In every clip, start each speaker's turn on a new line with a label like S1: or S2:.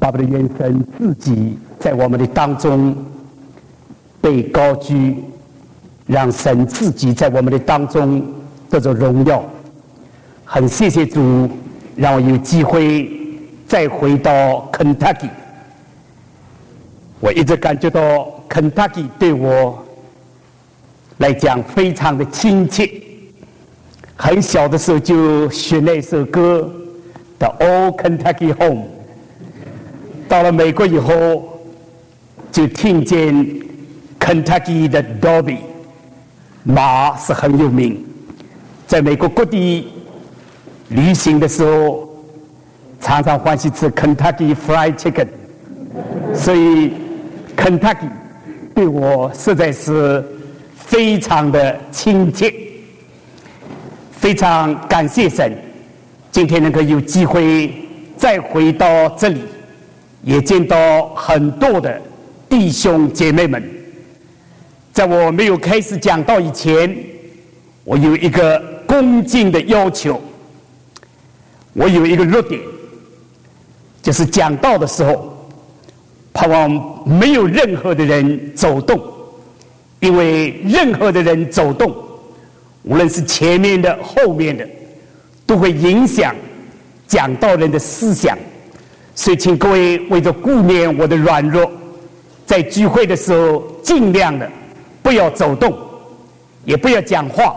S1: 巴不得愿神自己在我们的当中被高举，让神自己在我们的当中得着荣耀。很谢谢主，让我有机会再回到 Kentucky。我一直感觉到 Kentucky 对我来讲非常的亲切。很小的时候就学那首歌 The Old Kentucky Home。到了美国以后，就听见 Kentucky 的 Derby 马是很有名。在美国各地旅行的时候，常常欢喜吃 Kentucky Fried Chicken， 所以 Kentucky 对我实在是非常的亲切。非常感谢神，今天能够有机会再回到这里，也见到很多的弟兄姐妹们。在我没有开始讲道以前，我有一个恭敬的要求，我有一个弱点，就是讲道的时候盼望没有任何的人走动，因为任何的人走动，无论是前面的后面的，都会影响讲道人的思想。所以请各位为着顾念我的软弱，在聚会的时候尽量的不要走动，也不要讲话。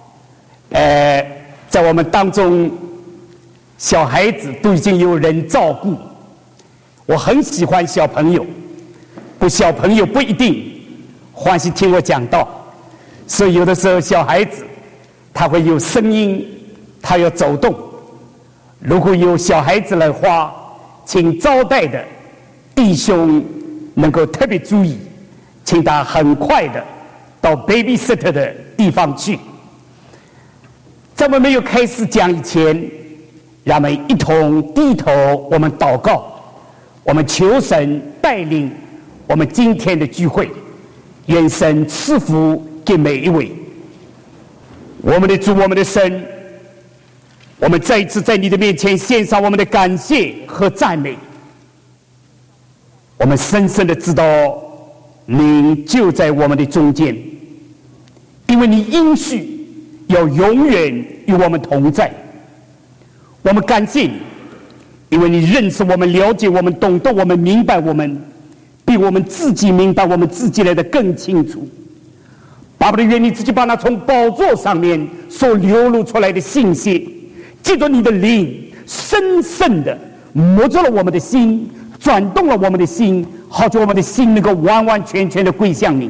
S1: 在我们当中小孩子都已经有人照顾，我很喜欢小朋友，小朋友不一定欢喜听我讲道，所以有的时候小孩子他会有声音，他要走动。如果有小孩子的话，请招待的弟兄能够特别注意，请他很快的到 babysitter 的地方去。在我们没有开始讲以前，让我们一同低头，我们祷告，我们求神带领我们今天的聚会，愿神赐福给每一位。我们的主，我们的神，我们再一次在你的面前献上我们的感谢和赞美。我们深深的知道您就在我们的中间，因为你应许要永远与我们同在。我们感谢你，因为你认识我们，了解我们，懂得我们，明白我们，比我们自己明白我们自己来的更清楚。巴不得愿你自己把那从宝座上面所流露出来的信息，借着你的灵深深的摸着了我们的心，转动了我们的心，好叫我们的心能够完完全全的归向你。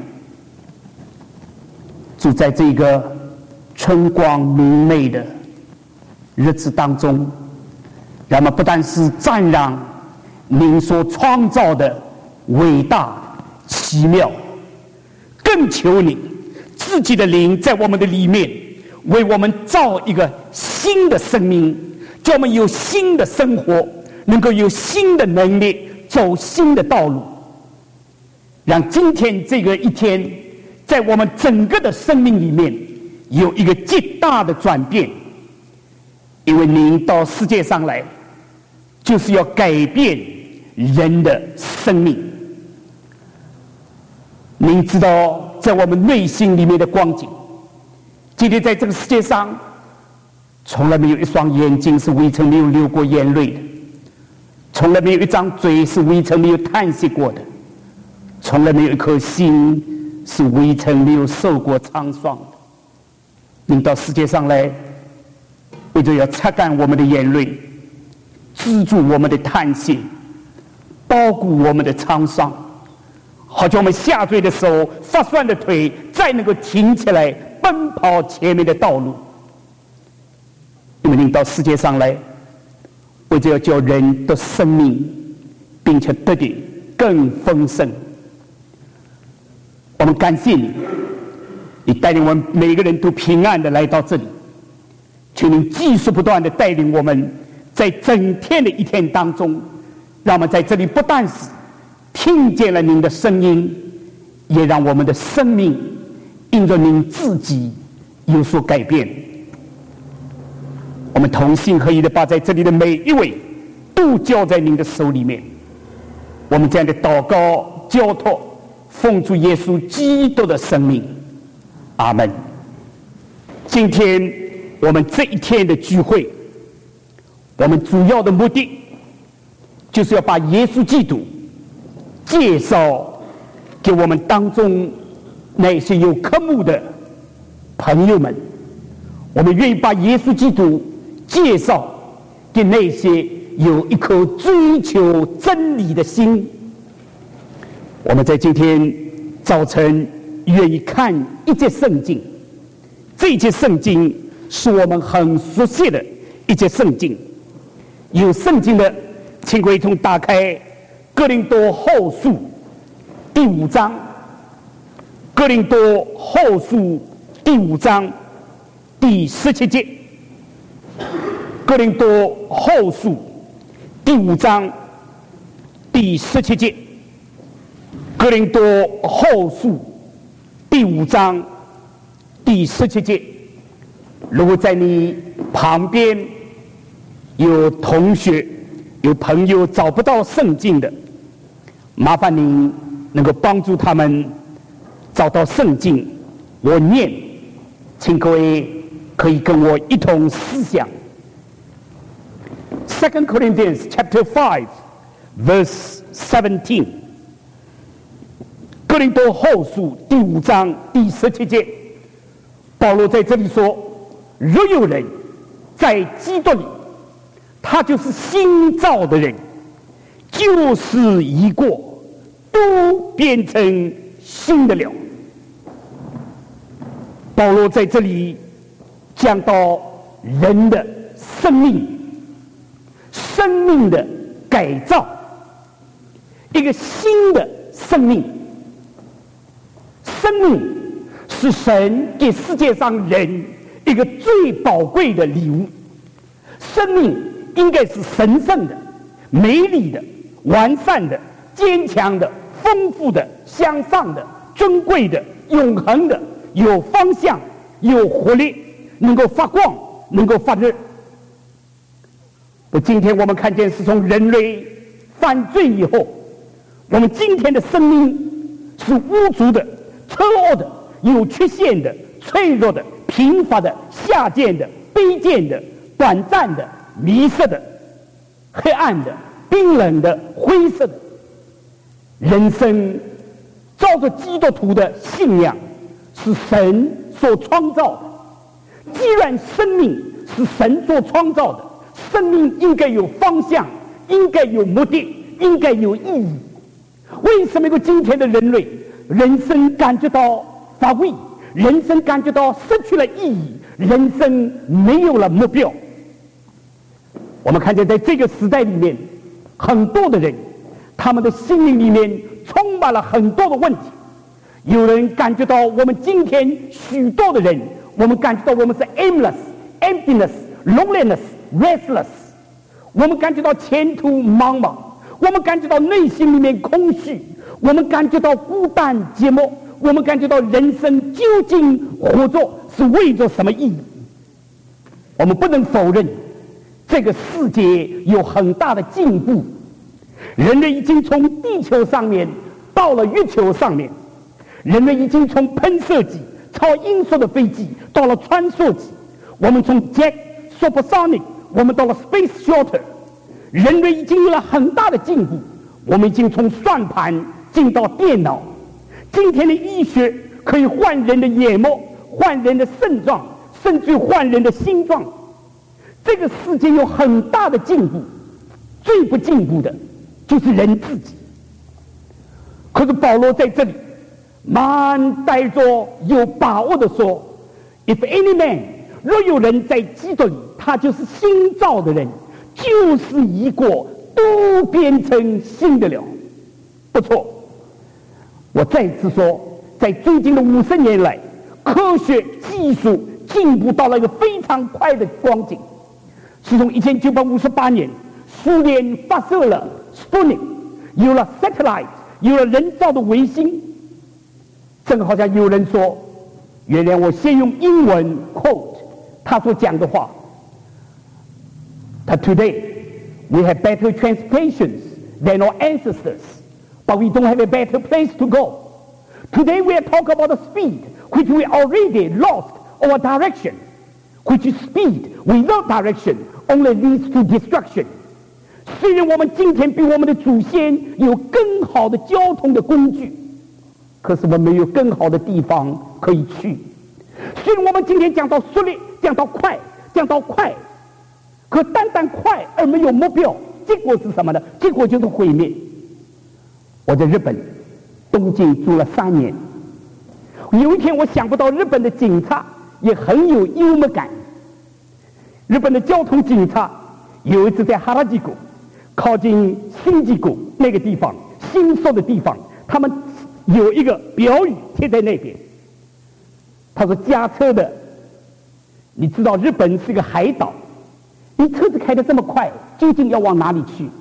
S1: 就在这个春光明媚的日子当中，让我们不但是赞扬您所创造的伟大奇妙，更求你自己的灵在我们的里面，为我们造一个新的生命，叫我们有新的生活，能够有新的能力，走新的道路。让今天这个一天，在我们整个的生命里面有一个极大的转变。因为您到世界上来，就是要改变人的生命。您知道在我们内心里面的光景，今天在这个世界上从来没有一双眼睛是未曾没有流过眼泪的，从来没有一张嘴是未曾没有叹息过的，从来没有一颗心是未曾没有受过沧桑的。您到世界上来，为着要擦干我们的眼泪，资助我们的叹息，包顾我们的沧桑，好叫我们下坠的时候，发酸的腿再能够挺起来，奔跑前面的道路。因为您到世界上来，为着要叫人的生命，并且得的更丰盛。我们感谢你，你带领我们每个人都平安的来到这里，请您继续不断的带领我们，在整天的一天当中，让我们在这里不但是听见了您的声音，也让我们的生命因着您自己有所改变。我们同心合一的把在这里的每一位都交在您的手里面， 我们这样的祷告交托，奉主耶稣基督的生命，阿门。今天我们这一天的聚会，我们主要的目的就是要把耶稣基督介绍给我们当中那些有科目的朋友们。我们愿意把耶稣基督介绍给那些有一颗追求真理的心。我们在今天早晨愿意看一节圣经，这一节圣经是我们很熟悉的一节圣经。有圣经的，请各位同打开哥林多后书第5章，哥林多后书第5章第17节。哥林多后书第5章第17节。哥林多后书第5章第17节。如果在你旁边有同学有朋友找不到圣经的，麻烦您能够帮助他们找到圣经。我念，请各位可以跟我一同思想。2 Corinthians chapter 5 verse 17。哥林多后书第5章第17节，保罗在这里说：若有人在基督里，他就是新造的人，旧事已过，都变成新的了。保罗在这里讲到人的生命的改造，一个新的生命。生命是神给世界上人一个最宝贵的礼物。生命应该是神圣的、美丽的、完善的、坚强的、丰富的、向上的、尊贵的、永恒的、有方向、有活力，能够发光，能够发热。今天我们看见是从人类犯罪以后，我们今天的生命是污浊的、错恶的、有缺陷的、脆弱的、贫乏的、下贱的、卑贱的、短暂的、迷失的、黑暗的、冰冷的、灰色的。人生照着基督徒的信仰是神所创造的。既然生命是神所创造的，生命应该有方向，应该有目的，应该有意义。为什么今天的人类人生感觉到乏味，人生感觉到失去了意义，人生没有了目标？我们看见在这个时代里面，很多的人他们的心灵里面充满了很多的问题。有人感觉到我们今天许多的人，我们感觉到我们是 aimless, emptiness, loneliness, restless。 我们感觉到前途茫茫，我们感觉到内心里面空虚，我们感觉到孤单寂寞，我们感觉到人生究竟活着是为着什么意义？我们不能否认这个世界有很大的进步，人类已经从地球上面到了月球上面，人类已经从喷射机、超音速的飞机到了穿梭机，我们从 Jet Supersonic 我们到了 Space Shuttle， 人类已经有了很大的进步。我们已经从算盘进到电脑，今天的医学可以换人的眼膜，换人的肾脏，甚至换人的心脏。这个世界有很大的进步，最不进步的就是人自己。可是保罗在这里满带着有把握的说 If any man， 若有人在基督里，他就是新造的人，旧事已过，都变成新的了。不错，我再次说，在最近的50年来，科学技术进步到了一个非常快的光景。自从1958年苏联发射了 Sputnik， 有了 satellite， 有了人造的卫星，正好像有人说，原谅我先用英文 quote 他所讲的话，他 Today we have better transportations than our ancestors。 but we don't have a better place to go. Today we are talking about the speed, which we already lost our direction, which is speed without direction only leads to destruction. 虽然我们今天比我们的祖先有更好的交通的工具，可是我们没有更好的地方可以去。虽然我们今天讲到速率，讲到快，可单单快而没有目标，结果是什么呢？结果就是毁灭。我在日本东京住了3年，有一天我想不到日本的警察也很有幽默感。日本的交通警察有一次在哈拉吉谷靠近新吉谷那个地方，新宿的地方，他们有一个标语贴在那边，他说驾车的，你知道日本是个海岛，你车子开得这么快，究竟要往哪里去？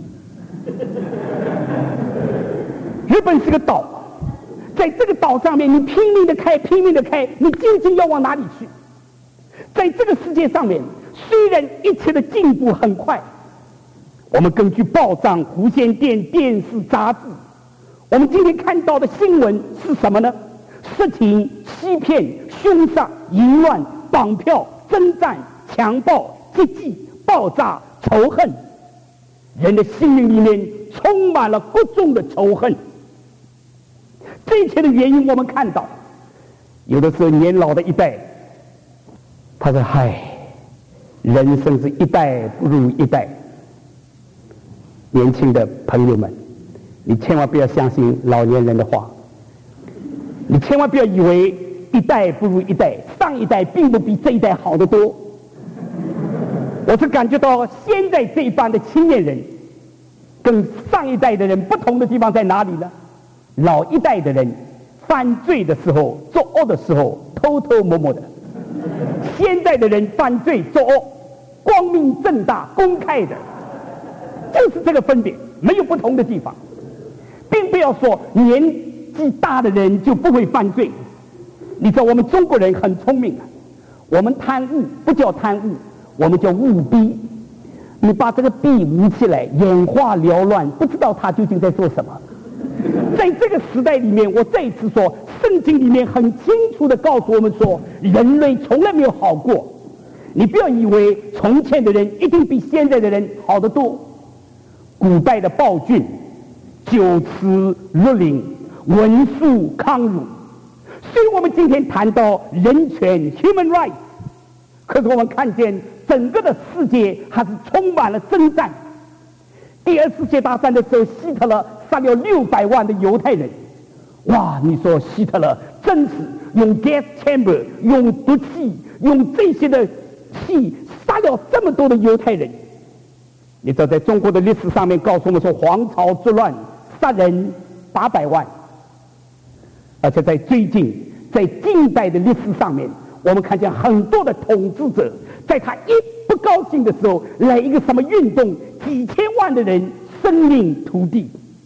S1: 日本是个岛，在这个岛上面你拼命的开，你究竟要往哪里去？在这个世界上面，虽然一切的进步很快，我们根据报章、无线电、电视、杂志，我们今天看到的新闻是什么呢？色情、欺骗、凶杀、淫乱、绑票、征战、强暴、劫机、爆炸、仇恨，人的心灵里面充满了各种的仇恨。这一切的原因我们看到，有的时候年老的一代，他说：“嗨，人生是一代不如一代。”年轻的朋友们，你千万不要相信老年人的话，你千万不要以为一代不如一代，上一代并不比这一代好得多。我是感觉到现在这一班的青年人跟上一代的人不同的地方在哪里呢？老一代的人犯罪的时候、作恶的时候偷偷摸摸的，现在的人犯罪作恶光明正大、公开的，就是这个分别，没有不同的地方。并不要说年纪大的人就不会犯罪。你知道我们中国人很聪明啊，我们贪污不叫贪污，我们叫务逼。你把这个逼捂起来，眼花缭乱，不知道他究竟在做什么。在这个时代里面，我再一次说，圣经里面很清楚地告诉我们说，人类从来没有好过。你不要以为从前的人一定比现在的人好得多。古代的暴君酒池肉林，文术抗辱。虽然我们今天谈到人权 human rights， 可是我们看见整个的世界还是充满了征战。第二次世界大战的时候，希特勒杀了600万的犹太人。哇，你说希特勒真是用 gas chamber， 用毒气，用这些的气杀了这么多的犹太人。你知道在中国的历史上面告诉我们说，黄巢之乱杀人800万。而且在最近，在近代的历史上面，我们看见很多的统治者，在他一不高兴的时候，来一个什么运动，几千万的人生命涂地。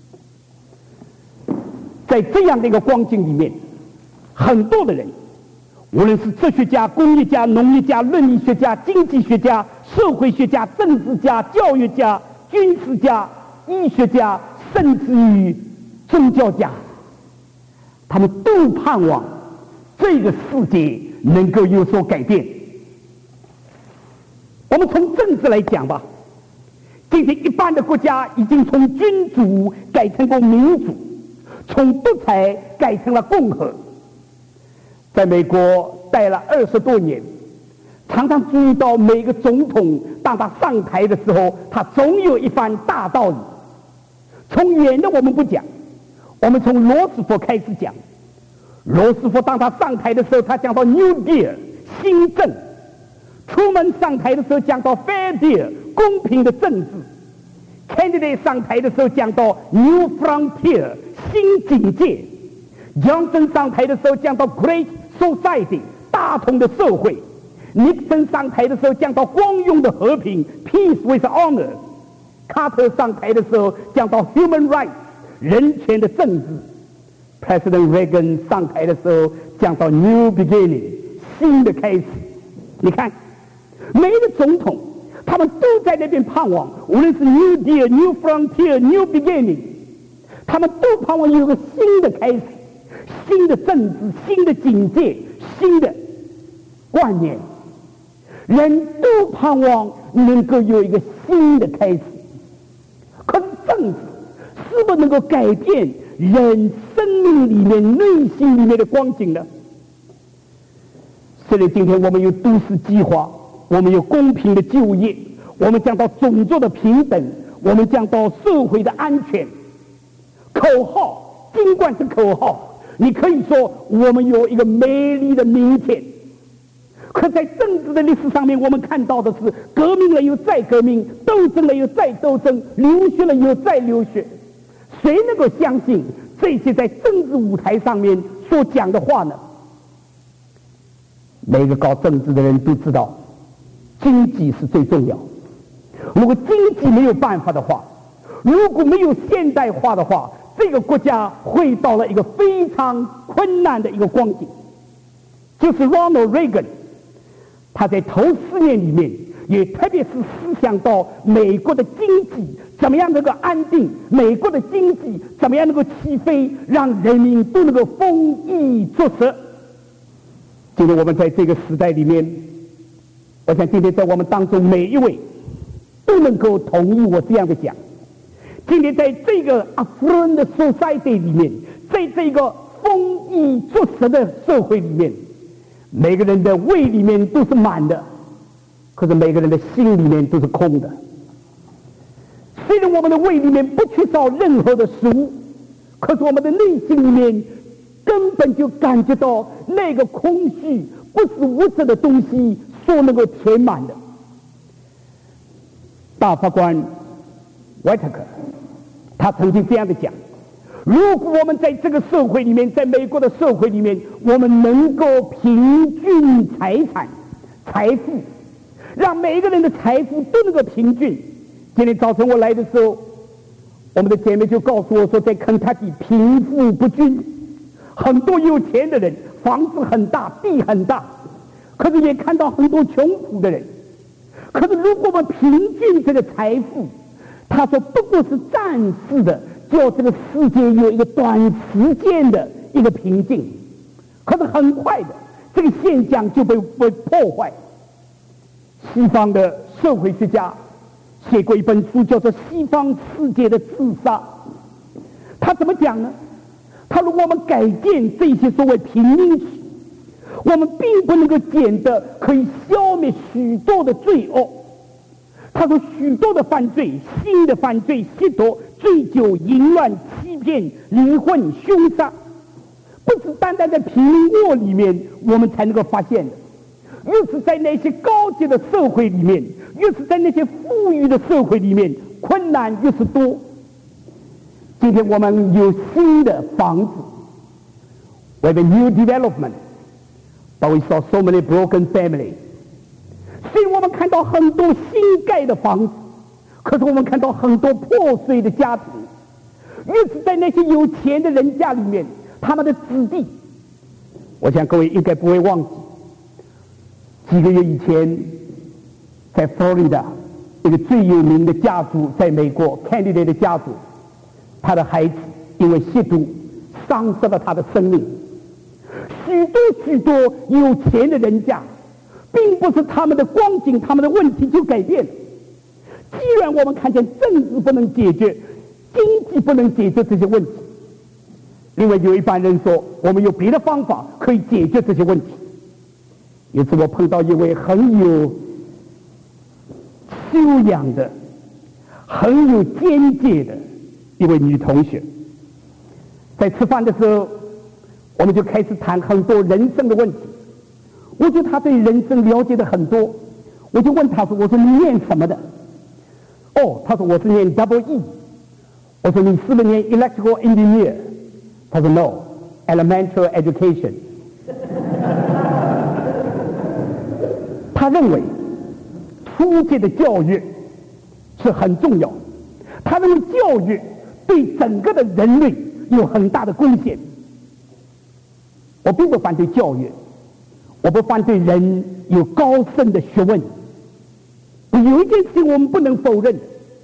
S1: 在这样的一个光景里面，很多的人，无论是哲学家、工业家、农业家、伦理学家、经济学家、社会学家、政治家、教育家、军事家、医学家，甚至于宗教家，他们都盼望这个世界能够有所改变。我们从政治来讲吧，今天一般的国家已经从君主改成过民主，从独裁改成了共和。在美国待了20多年，常常注意到每个总统当他上台的时候，他总有一番大道理。从远的我们不讲，我们从罗斯福开始讲。罗斯福当他上台的时候，他讲到 New Deal 新政；出门上台的时候讲到 Fair Deal 公平的政治；Kennedy 上台的时候讲到 New Frontier 新境界；Johnson 上台的时候讲到 Great Society 大同的社会；Nixon 上台的时候讲到光荣的和平 Peace with Honor； 卡特上台的时候讲到 Human Rights 人权的政治；President Reagan 上台的时候讲到 New Beginning 新的开始。你看每一个总统他们都在那边盼望，无论是 New Deal New Frontier New Beginning， 他们都盼望有个新的开始，新的政治，新的警戒，新的观念。人都盼望能够有一个新的开始，可是政治是否能够改变人生命里面、内心里面的光景呢？所以今天我们有都市计划，我们有公平的就业，我们讲到种族的平等，我们讲到社会的安全。口号尽管是口号，你可以说我们有一个美丽的明天，可在政治的历史上面，我们看到的是革命了又再革命，斗争了又再斗争，流血了又再流血。谁能够相信这些在政治舞台上面所讲的话呢？每个搞政治的人都知道，经济是最重要。如果经济没有办法的话，如果没有现代化的话，这个国家会到了一个非常困难的一个光景。就是 Ronald Reagan， 他在头4年里面，也特别是思想到美国的经济怎么样能够安定，美国的经济怎么样能够起飞，让人民都能够丰衣足食。今天我们在这个时代里面，我想今天在我们当中每一位都能够同意我这样的讲。今天在这个 affluent society 里面，在这个丰衣足食的社会里面，每个人的胃里面都是满的，可是每个人的心里面都是空的。虽然我们的胃里面不缺少任何的食物，可是我们的内心里面根本就感觉到那个空虚，不是物质的东西所能够填满的。大法官怀特克他曾经这样的讲，如果我们在这个社会里面，在美国的社会里面，我们能够平均财产财富，让每一个人的财富都能够平均。今天早晨我来的时候，我们的姐妹就告诉我说，在肯塔基贫富不均，很多有钱的人房子很大，地很大，可是也看到很多穷苦的人。可是如果我们平均这个财富，他说不过是暂时的，叫这个世界有一个短时间的一个平静，可是很快的这个现象就被破坏。西方的社会学家写过一本书，叫做《西方世界的自杀》。他怎么讲呢？他说我们改变这些所谓贫民区，我们并不能够减得可以消灭许多的罪恶。他说许多的犯罪，新的犯罪，吸毒、醉酒、淫乱、欺骗、离婚、凶杀，不是单单在贫民窝里面我们才能够发现的，越是在那些高级的社会里面，越是在那些富裕的社会里面，困难越是多。今天我们有新的房子 ，we have a new development, but we saw so many broken families。所以我们看到很多新盖的房子，可是我们看到很多破碎的家庭。越是在那些有钱的人家里面，他们的子弟，我想各位应该不会忘记，几个月以前，在佛罗里达一个最有名的家族，在美国 Kennedy 的家族，他的孩子因为吸毒丧失了他的生命。许多有钱的人家，并不是他们的光景，他们的问题就改变了。既然我们看见政治不能解决，经济不能解决这些问题，因为有一般人说我们有别的方法可以解决这些问题。有一次我碰到一位很有修养的、很有见解的一位女同学，在吃饭的时候，我们就开始谈很多人生的问题。我觉得她对人生了解的很多，我就问她说：“我说你念什么的？”哦，她说我是念 double E。我说你是不是念 electrical engineer？ 她说 no， elementary education。她认为初阶的教育是很重要，她认为教育对整个的人类有很大的贡献。我并不反对教育，我不反对人有高深的学问。有一件事情我们不能否认，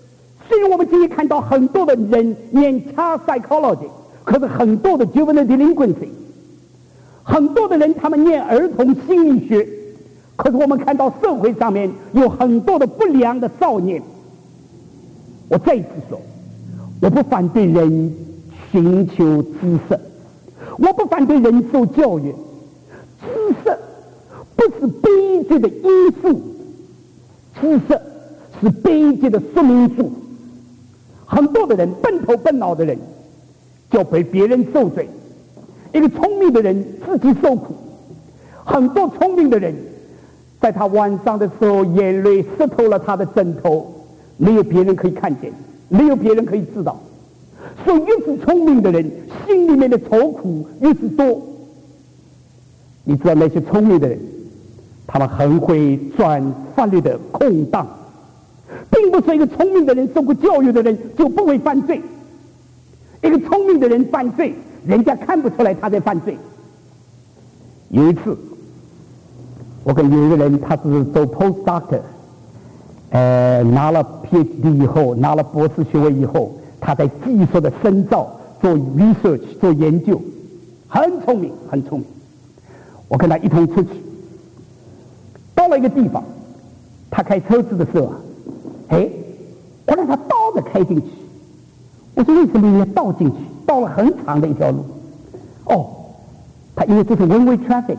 S1: 虽然我们今天看到很多的人念 child psychology， 可是很多的 juvenile delinquency， 很多的人他们念儿童心理学，可是我们看到社会上面有很多的不良的少年。我再一次说，我不反对人寻求知识，我不反对人受教育，知识不是悲剧的因素，知识是悲剧的说明书。很多的人笨头笨脑的人就被别人受罪，一个聪明的人自己受苦。很多聪明的人在他晚上的时候眼泪湿透了他的枕头，没有别人可以看见，没有别人可以知道。所以越是聪明的人心里面的愁苦越是多。你知道那些聪明的人他们很会钻法律的空档，并不是一个聪明的人受过教育的人就不会犯罪。一个聪明的人犯罪，人家看不出来他在犯罪。有一次我跟有一个人，他是做 postdoctor， 拿了 PhD 以后，拿了博士学位以后，他在技术的深造做 research 做研究，很聪明很聪明。我跟他一同出去，到了一个地方，他开车子的时候啊，我让他倒着开进去。我说为什么你要倒进去？倒了很长的一条路。他因为这是 one way traffic。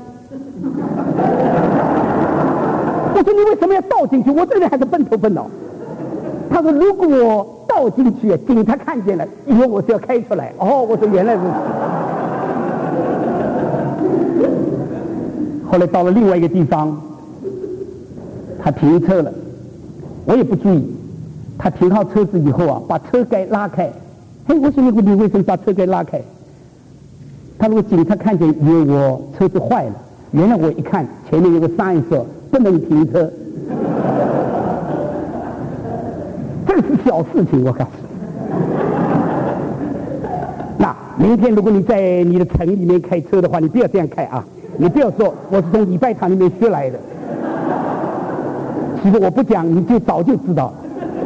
S1: 我说你为什么要倒进去？我这个人还是笨头笨脑。他说如果我倒进去，警察看见了，以后我就要开出来。我说原来如此。后来到了另外一个地方，他停车了，我也不注意。他停好车子以后啊，把车盖拉开。我说你为什么把车盖拉开？他如果警察看见，以为我车子坏了。原来我一看前面有个 sign 说不能停车。这个是小事情，我告诉你。那明天如果你在你的城里面开车的话，你不要这样开啊！你不要说我是从礼拜堂里面学来的。其实我不讲，你就早就知道。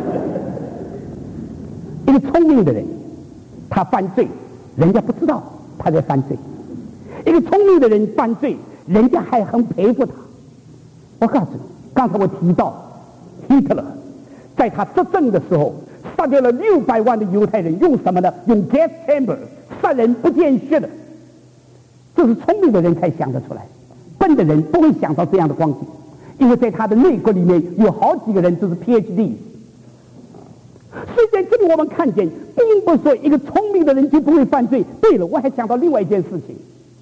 S1: 一个聪明的人，他犯罪，人家不知道他在犯罪；一个聪明的人犯罪，人家还很佩服他。我告诉你，刚才我提到希特勒在他执政的时候杀掉了600万的犹太人，用什么呢？用 gas chamber 杀人不见血的。这是聪明的人才想得出来，笨的人不会想到这样的光景，因为在他的内阁里面有好几个人都是 PhD。所以在这里我们看见，并不是说一个聪明的人就不会犯罪。对了，我还想到另外一件事情。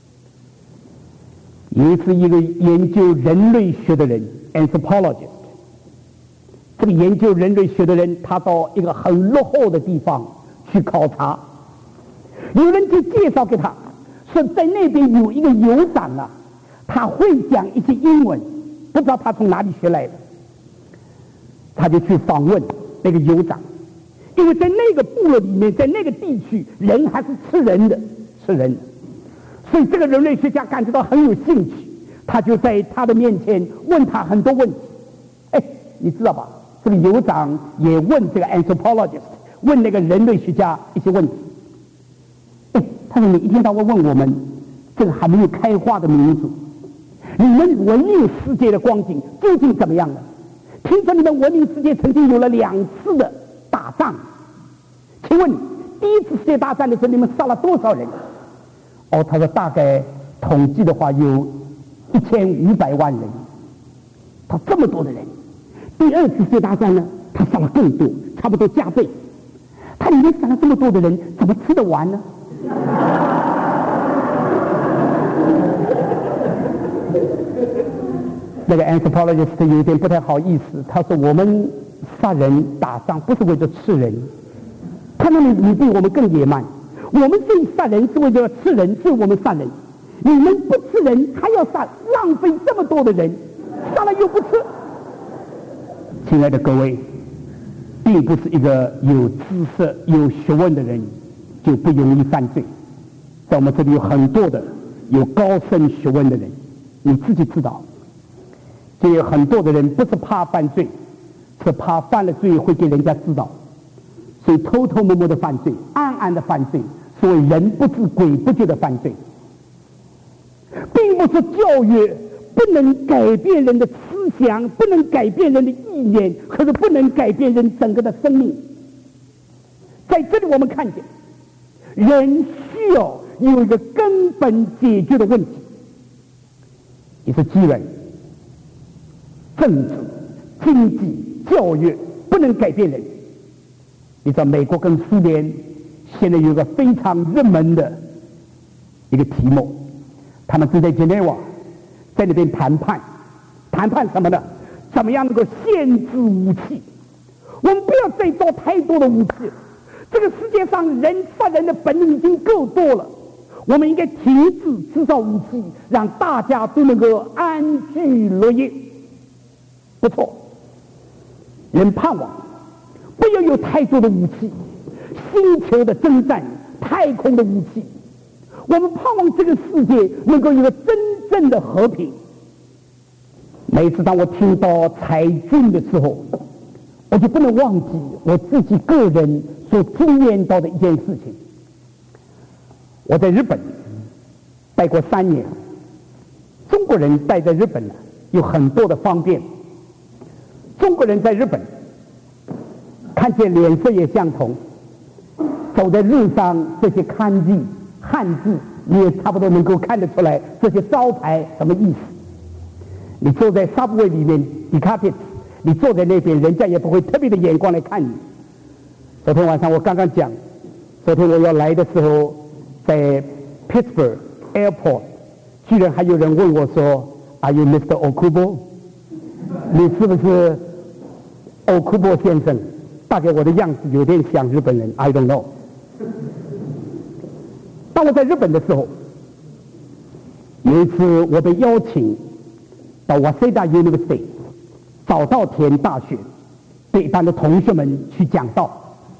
S1: 有一次一个研究人类学的人 anthropologist， 这个研究人类学的人他到一个很落后的地方去考察，有人就介绍给他说在那边有一个酋长啊，他会讲一些英文，不知道他从哪里学来的。他就去访问那个酋长，因为在那个部落里面，在那个地区人还是吃人的，所以这个人类学家感觉到很有兴趣，他就在他的面前问他很多问题。你知道吧？这个酋长也问这个 anthropologist， 问那个人类学家一些问题。他说你一天到晚问我们这个还没有开花的民族，你们文明世界的光景究竟怎么样呢？听说你们文明世界曾经有了2次的打仗，请问第一次世界大战的时候你们杀了多少人？他说大概统计的话有1500万人。他这么多的人。第2次世界大战呢，他杀了更多，差不多加倍。他里面杀了这么多的人，怎么吃得完呢？那个 anthropologist 有点不太好意思，他说我们杀人打仗不是为了吃人，看到你比我们更野蛮。我们这里杀人是为了吃人，所以我们杀人。你们不吃人还要杀，浪费这么多的人，杀了又不吃。亲爱的各位，并不是一个有知识有学问的人就不容易犯罪。在我们这里有很多的有高深学问的人，你自己知道。就有很多的人不是怕犯罪，是怕犯了罪会给人家知道。 所以偷偷摸摸的犯罪，暗暗的犯罪，所谓人不知鬼不觉的犯罪，并不是教育不能改变人的思想，不能改变人的意念，可是不能改变人整个的生命。在这里我们看见，人需要有一个根本解决的问题，也是基人、政治、经济、教育不能改变人。你知道美国跟苏联现在有一个非常热门的一个题目，他们正在日内瓦在那边谈判什么呢？怎么样能够限制武器？我们不要再造太多的武器，这个世界上人杀人的本能已经够多了，我们应该停止制造武器，让大家都能够安居乐业。不错，人盼望不要有太多的武器，星球的征战、太空的武器，我们盼望这个世界能够有个真正的和平。每次当我听到裁军的时候，我就不能忘记我自己个人所经验到的一件事情。我在日本待过3年，中国人待在日本呢，有很多的方便。中国人在日本看起来脸色也相同，走在路上这些汉字你也差不多能够看得出来，这些招牌什么意思。你坐在 subway 里面 decapitate， 你坐在那边人家也不会特别的眼光来看你。昨天晚上我刚刚讲，昨天我要来的时候在 Pittsburgh Airport， 居然还有人问我说 Are you Mr. Okubo？ 你是不是Okubo先生？大概我的样子有点像日本人 I don't know。 当我在日本的时候，有一次我被邀请到 Waseda University 早稻田大学对一般的同学们去讲道。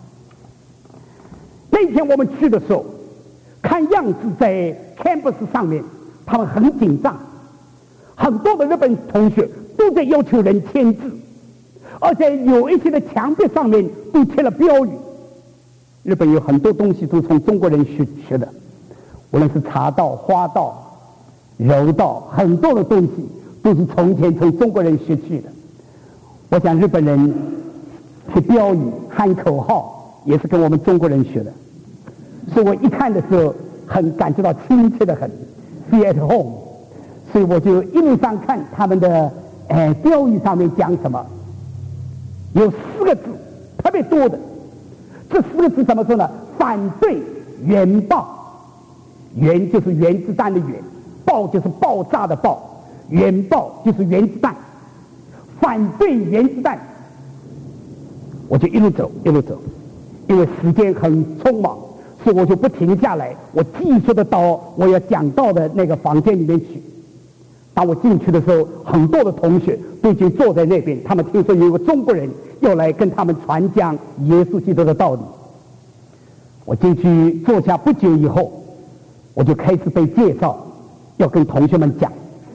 S1: 那天我们去的时候，看样子在 campus 上面他们很紧张，很多的日本同学都在要求人签字，而且有一些的墙壁上面都贴了标语。日本有很多东西都从中国人学的，无论是茶道、花道、柔道，很多的东西都是从前从中国人学去的。我想日本人贴标语、喊口号也是跟我们中国人学的，所以我一看的时候很感觉到亲切的很 ，feel at home。所以我就一路上看他们的标语上面讲什么，有4个字特别多的，这4个字怎么说呢？反对原爆，原就是原子弹的原，爆就是爆炸的爆，原爆就是原子弹，反对原子弹。我就一路走，因为时间很匆忙，所以我就不停下来，我继续的到我要讲到的那个房间里面去。当我进去的时候，很多的同学都已经坐在那边，他们听说有个中国人要来跟他们传讲耶稣基督的道理。我进去坐下不久以后，我就开始被介绍，要跟同学们讲。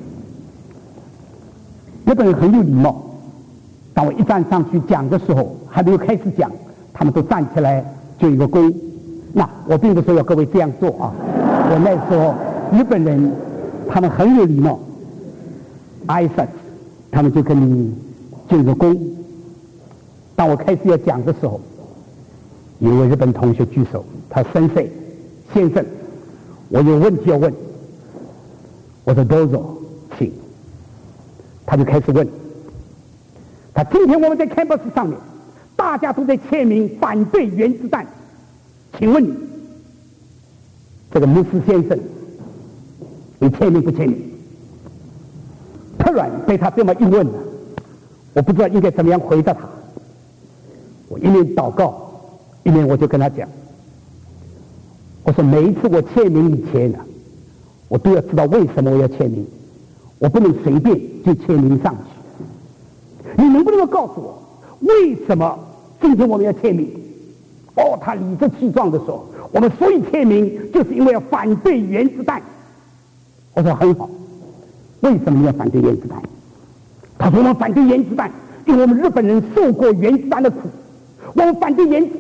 S1: 日本人很有礼貌，当我一站上去讲的时候，还没有开始讲，他们都站起来就一个躬。那我并不是说要各位这样做啊，我那时候日本人他们很有礼貌，挨拶他们就跟你就一个躬。当我开始要讲的时候，有一位日本同学举手，他先生，我有问题要问。我说どうぞ，请。他就开始问，他今天我们在 campus 上面大家都在签名反对原子弹，请问你这个牧师先生，你签名不签名？突然被他这么一问，我不知道应该怎么样回答他。我一面祷告，一面我就跟他讲，我说每一次我签名以前呢，我都要知道为什么我要签名，我不能随便就签名上去。你能不能够告诉我为什么今天我们要签名？哦，他理直气壮地说，我们所以签名就是因为要反对原子弹。我说很好，为什么要反对原子弹？他说我们反对原子弹，因为我们日本人受过原子弹的苦，我们反对原子弹，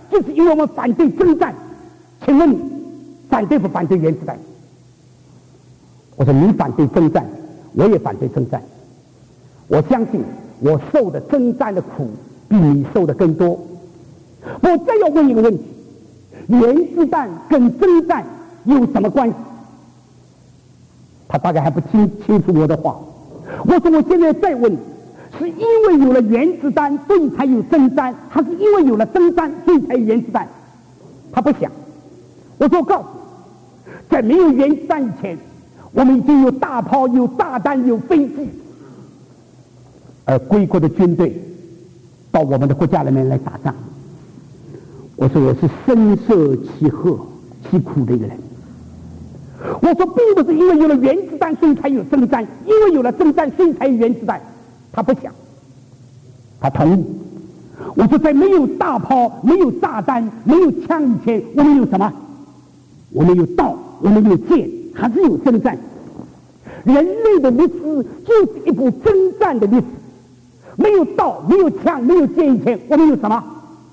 S1: 就是因为我们反对征战。请问你反对不反对原子弹？我说你反对征战，我也反对征战。我相信我受的征战的苦比你受的更多。我再要问一个问题：原子弹跟征战有什么关系？他大概还不清楚我的话。我说我现在再问，是因为有了原子弹所以才有征战，还是因为有了征战所以才有原子弹？他不想。我说我告诉你，在没有原子弹以前，我们已经有大炮、有炸弹、有飞机，而归国的军队到我们的国家里面来打仗。我说我是深受其害其苦的一个人。我说并不是因为有了原子弹所以才有征战，因为有了征战所以才有原子弹。他不想，他同意。我说在没有大炮、没有炸弹、没有枪以前，我们有什么？我们有刀，我们有剑，还是有征战。人类的历史就是一部征战的历史。没有刀，没有枪，没有剑以前，我们有什么？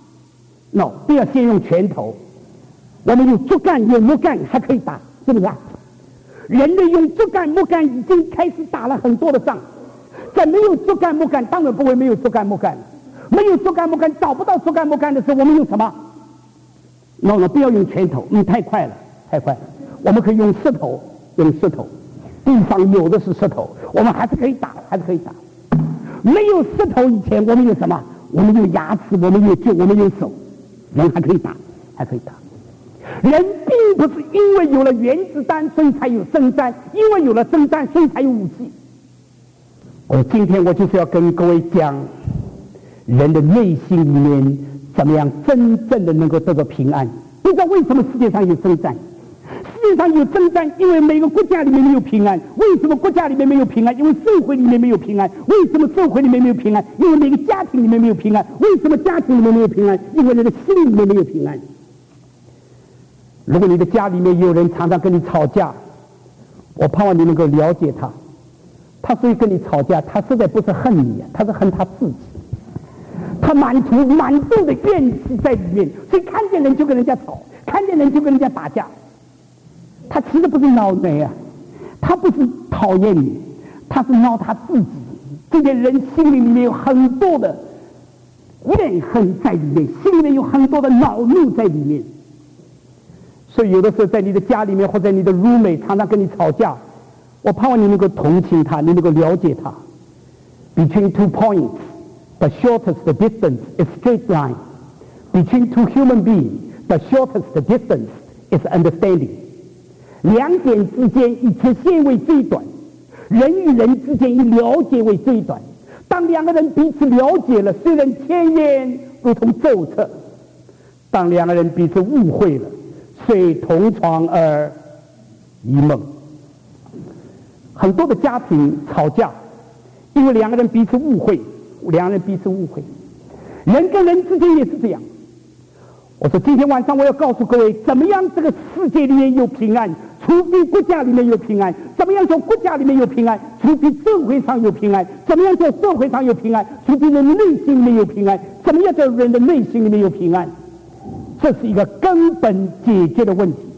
S1: No， 不要先用拳头。我们有竹竿，有木竿，还可以打，是不是啊？人类用竹竿、木竿已经开始打了很多的仗。在没有竹竿、木竿，当然不会没有竹竿、木竿。没有竹竿、木竿，找不到竹竿、木竿的时候，我们用什么 ？No， 不要用拳头，太快了，太快了。我们可以用石头，用石头。地上有的是石头，我们还是可以打，还是可以打。没有石头以前，我们有什么？我们有牙齿，我们有脚，我们有手。人还可以打，还可以打。人并不是因为有了原子弹，所以才有征战；因为有了征战，所以才有武器。今天我就是要跟各位讲，人的内心里面怎么样真正的能够得到平安。你知道为什么世界上有征战？世界上有征战，因为每个国家里面没有平安。为什么国家里面没有平安？因为社会里面没有平安。为什么社会里面没有平安？因为每个家庭里面没有平安。为什么家庭里面没有平安？因为人的心里面没有平安。如果你的家里面有人常常跟你吵架，我盼望你能够了解他。他所以跟你吵架，他实在不是恨你，他是恨他自己。他满肚的怨气在里面，所以看见人就跟人家吵，看见人就跟人家打架。他其实不是恼你啊，他不是讨厌你，他是恼他自己。这些人心里面有很多的怨恨在里面，心里面有很多的恼怒在里面。所以有的时候在你的家里面或者你的 roommate 常常跟你吵架，我盼望你能够同情他，你能够了解他。Between 2 points, the shortest distance is straight line. Between 2 human beings, the shortest distance is understanding. 两点之间以直线为最短，人与人之间以了解为最短。当两个人彼此了解了，虽然天烟如同昼彻；当两个人彼此误会了，虽同床而异梦。很多的家庭吵架，因为两个人彼此误会，人跟人之间也是这样。我说今天晚上我要告诉各位，怎么样这个世界里面有平安，除非国家里面有平安；怎么样叫国家里面有平安，除非社会上有平安；怎么样叫社会上有平安，除非人的内心里面有平安；怎么样叫人的内心里面有平安，这是一个根本解决的问题。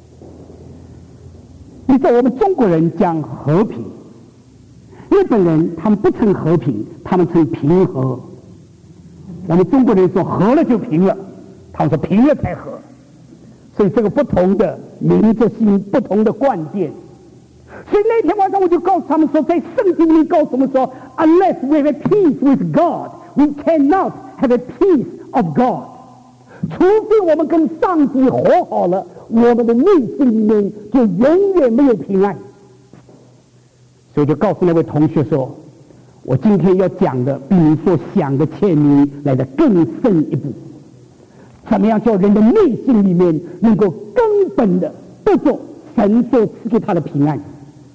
S1: 你知道我们中国人讲和平，日本人他们不称和平，他们称平和。我们中国人说和了就平了，他们说平了才和。所以这个不同的民族性，不同的观点。所以那天晚上我就告诉他们说，在圣经里面告诉我们说 ，Unless we have a peace with God, we cannot have a peace of God。除非我们跟上帝和好了，我们的内心里面就永远没有平安。所以就告诉那位同学说，我今天要讲的比你所想的前面来的更深一步。怎么样叫人的内心里面能够根本的得着神所赐给他的平安？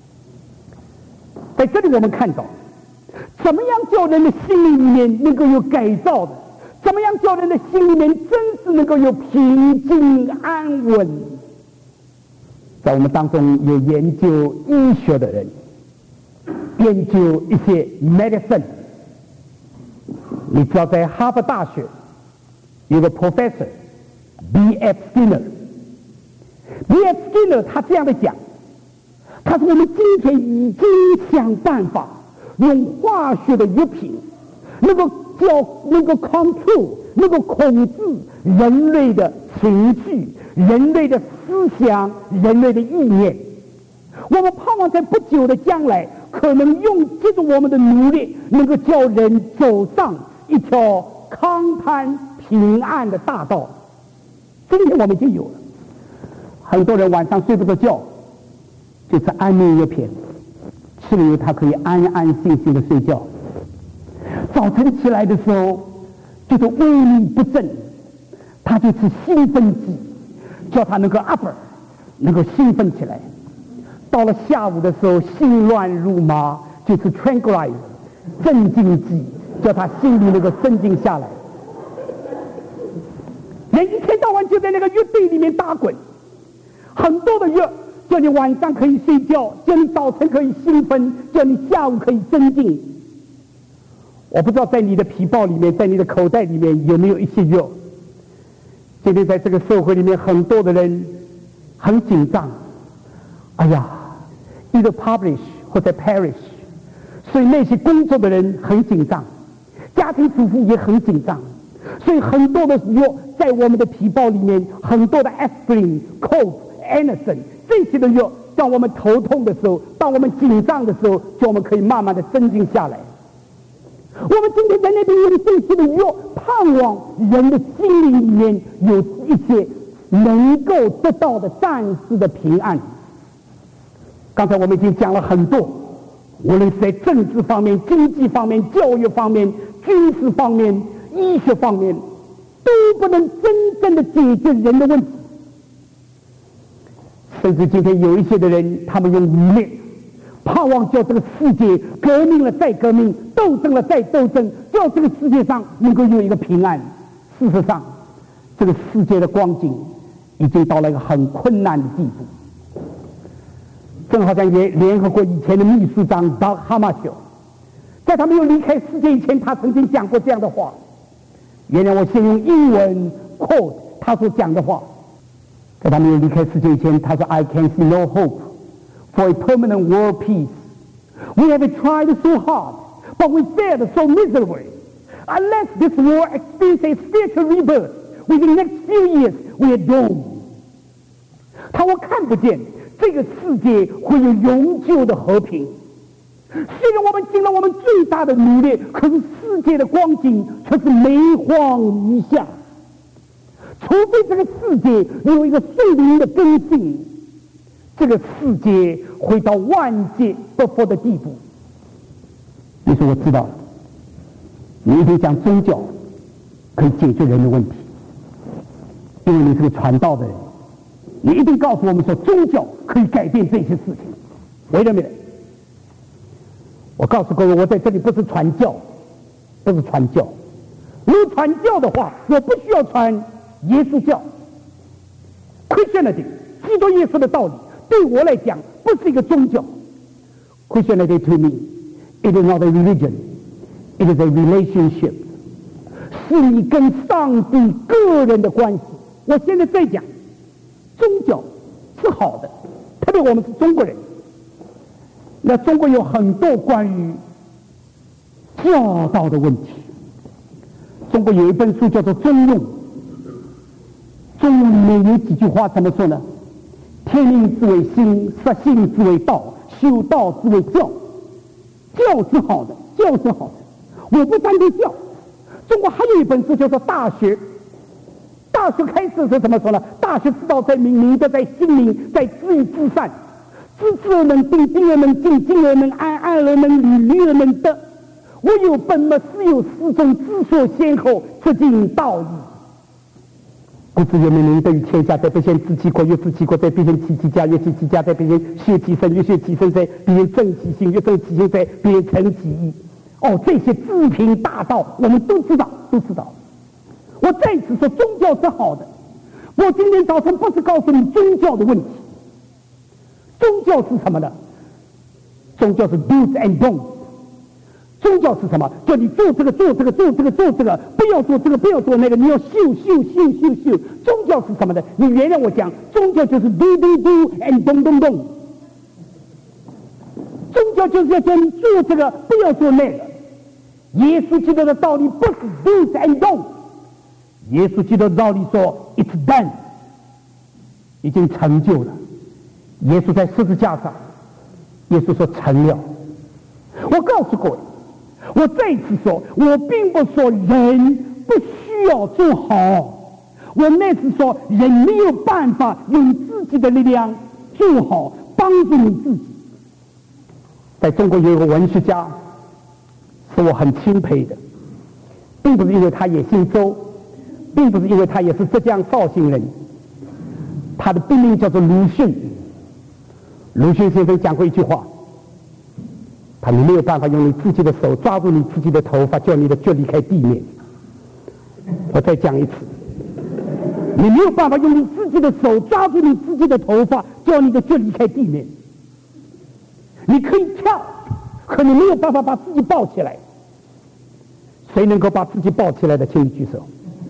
S1: 在这里我们看到，怎么样叫人的心里面能够有改造的？怎么样叫人的心里面真是能够有平静安稳？在我们当中有研究医学的人，研究一些 medicine。你知道在哈佛大学有个 professor B.F. Skinner。B.F. Skinner 他这样的讲，他说我们今天已经想办法用化学的药品，能够 control， 能够控制人类的情绪、人类的思想、人类的意念。我们盼望在不久的将来，可能借着我们的努力，能够叫人走上一条康泰平安的大道。今天我们已经有了，很多人晚上睡不着觉，就是安眠药片，吃了以后他可以安安心心的睡觉。早晨起来的时候，就是萎靡不振，他就吃兴奋剂，叫他能够 upper， 能够兴奋起来。到了下午的时候，心乱如麻，就是 tranquilize 镇静剂，叫他心里能够镇静下来。人一天到晚就在那个乐队里面打滚，很多的药叫你晚上可以睡觉，叫你早晨可以兴奋，叫你下午可以镇静。我不知道在你的皮包里面，在你的口袋里面有没有一些药。今天在这个社会里面，很多的人很紧张，哎呀either publish 或者 perish， 所以那些工作的人很紧张，家庭主妇也很紧张，所以很多的药在我们的皮包里面，很多的 aspirin、coke、anacin 这些的药，当我们头痛的时候，当我们紧张的时候，叫我们可以慢慢的镇静下来。我们今天在那边用这些的药，盼望人的心灵里面有一些能够得到的暂时的平安。刚才我们已经讲了很多，无论是在政治方面、经济方面、教育方面、军事方面、医学方面，都不能真正的解决人的问题。甚至今天有一些的人，他们用愚昧盼望叫这个世界革命了再革命，斗争了再斗争，叫这个世界上能够有一个平安。事实上，这个世界的光景已经到了一个很困难的地步。正好像联合国以前的秘书长 Dag Hammarskjöld， 在他没有离开世界以前，他曾经讲过这样的话。原来我先用英文 quote 他所讲的话。在他没有离开世界以前，他说 I can see no hope for a permanent world peace. We have tried so hard, but we failed so miserably. Unless this war experiences a spiritual rebirth within the next few years, we are doomed. 他说看不见这个世界会有永久的和平。虽然我们尽了我们最大的努力，可是世界的光景却是每况愈下。除非这个世界有一个圣灵的更新，这个世界会到万劫不复的地步。你说我知道了，你一定讲宗教可以解决人的问题，因为你是个传道的人，你一定告诉我们说宗教可以改变这些事情。Wait a minute，我告诉各位，我在这里不是传教，不是传教。如果传教的话，我不需要传耶稣教 Christianity， 基督耶稣的道理对我来讲不是一个宗教。Christianity to me, it is not a religion, it is a relationship， 是你跟上帝个人的关系。我现在在讲宗教是好的，特别我们是中国人，那中国有很多关于教导的问题。中国有一本书叫做《中庸》，中庸里面有几句话怎么说呢？天命之为心，实性之为道，修道之为教。教是好的，教是好的，我不反对教。中国还有一本书叫做《大学》，大学开始是怎么说呢？大学之道在明，明德在心灵，在知与至善。知而能定，定而能静，静而能安，安而能理，理而能得。我有本末，实有始终，知所先后，则近道矣。故知有名，明德于天下，在必先知其国，越知其国，在必先齐其家，越齐其家，在必先学其身，越学其身，在必先正其心，越正其心，在必先成其意。哦，这些治平大道，我们都知道，都知道。我再次说，宗教是好的。我今天早晨不是告诉你宗教的问题。宗教是什么呢？宗教是 do's and don'ts。 宗教是什么？叫你做这个，做这个，做这个，做这个，不要做这个，不要做那个，你要修。宗教是什么的？你原谅我讲，宗教就是 do and don't。宗教就是要叫你做这个，不要做那个。耶稣基督的道理不是 do and don't。耶稣基督的道理说 it's done， 已经成就了。耶稣在十字架上，耶稣说成了。我告诉各位，我再一次说，我并不说人不需要做好，我那次说人没有办法用自己的力量做好，帮助你自己。在中国有一个文学家是我很钦佩的，并不是因为他也姓周，并不是因为他也是浙江绍兴人，他的笔名叫做鲁迅。鲁迅先生讲过一句话，他你没有办法用你自己的手抓住你自己的头发，叫你的脚离开地面。我再讲一次，你没有办法用你自己的手抓住你自己的头发，叫你的脚离开地面。你可以跳，可你没有办法把自己抱起来。谁能够把自己抱起来的，请你举手。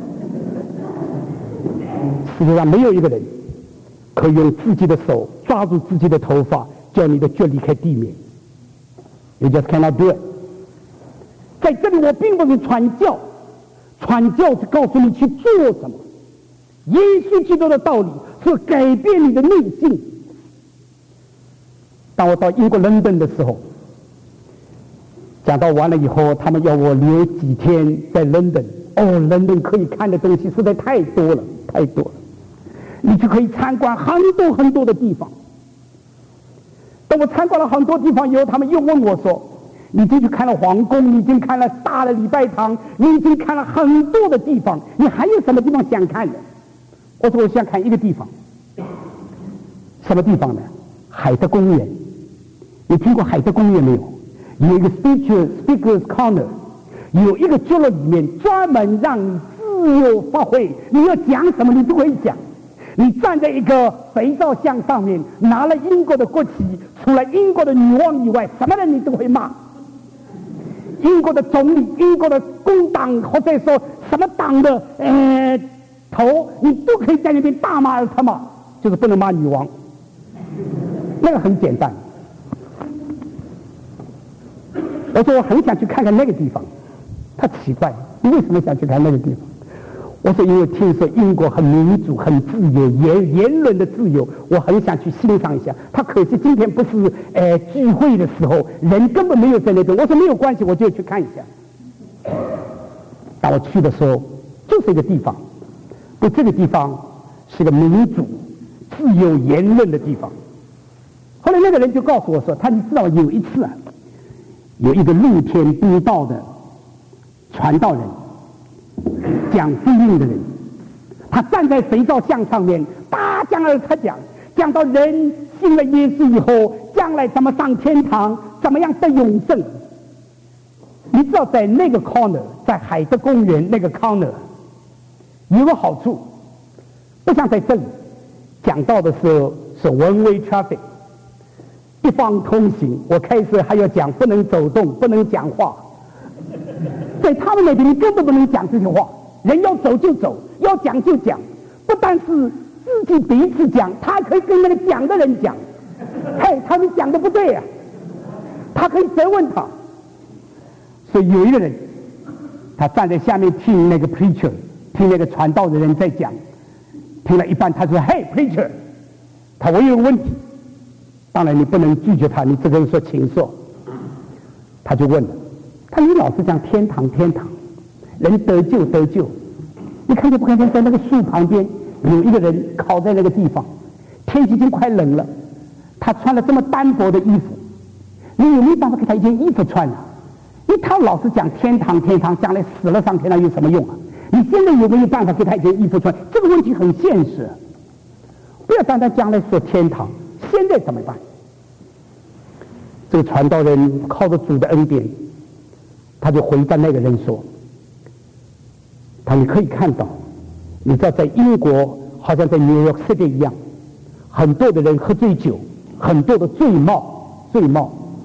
S1: 世界上没有一个人可以用自己的手抓住自己的头发，叫你的脚离开地面。You just cannot do it。 在这里我并不是传教，传教是告诉你去做什么。耶稣基督的道理是改变你的内心。当我到英国伦敦的时候，讲到完了以后，他们要我留几天在伦敦。伦敦可以看的东西实在太多了，太多了。你就可以参观很多的地方。当我参观了很多地方以后，他们又问我说：“你进去看了皇宫，你已经看了大的礼拜堂，你已经看了很多的地方，你还有什么地方想看的？”我说：“我想看一个地方。”什么地方呢？海德公园。你听过海德公园没有？有一个 Speaker's Corner， 有一个角落里面专门让你自由发挥，你要讲什么你都可以讲。你站在一个肥皂箱上面，拿了英国的国旗，除了英国的女王以外，什么人你都会骂。英国的总理、英国的工党，或者说什么党的头，你都可以在那边大骂而特骂，就是不能骂女王。那个很简单。我说我很想去看看那个地方。他奇怪，你为什么想去看那个地方？我说因为听说英国很民主、很自由，言论的自由，我很想去欣赏一下。他可惜今天不是聚会的时候，人根本没有在那边。我说没有关系，我就去看一下。当我去的时候，就是一个地方，不，这个地方是个民主、自由言论的地方。后来那个人就告诉我说，你知道有一次啊，有一个露天布道的传道人，讲福音的人，他站在肥皂箱上面大讲而特讲，讲到人信了耶稣以后，将来怎么上天堂，怎么样得永生。你知道在那个 corner， 在海德公园那个 corner 有个好处，不像在这里讲到的时候是 one way traffic， 一方通行。我开始还要讲不能走动，不能讲话。在他们那边你根本不能讲这些话，人要走就走，要讲就讲，不但是自己彼此讲，他还可以跟那个讲的人讲，嘿，他们讲的不对呀，他可以责问他。所以有一个人，他站在下面听那个 preacher， 听那个传道的人在讲，听了一半，他说：“嘿 preacher， 我有个问题。”当然你不能拒绝他，你这个人说请说。他就问了，你老是讲天堂，人得救，你看见不看见在那个树旁边有一个人靠在那个地方，天气已经快冷了，他穿了这么单薄的衣服，你有没有办法给他一件衣服穿啊？因为他老是讲天堂，将来死了上天堂有什么用啊？你现在有没有办法给他一件衣服穿？这个问题很现实，不要单单将来说天堂，现在怎么办？这个传道人靠着主的恩典，他就回答那个人说：“你可以看到，你知道在英国好像在New York City一样，很多的人喝醉酒，很多的醉帽。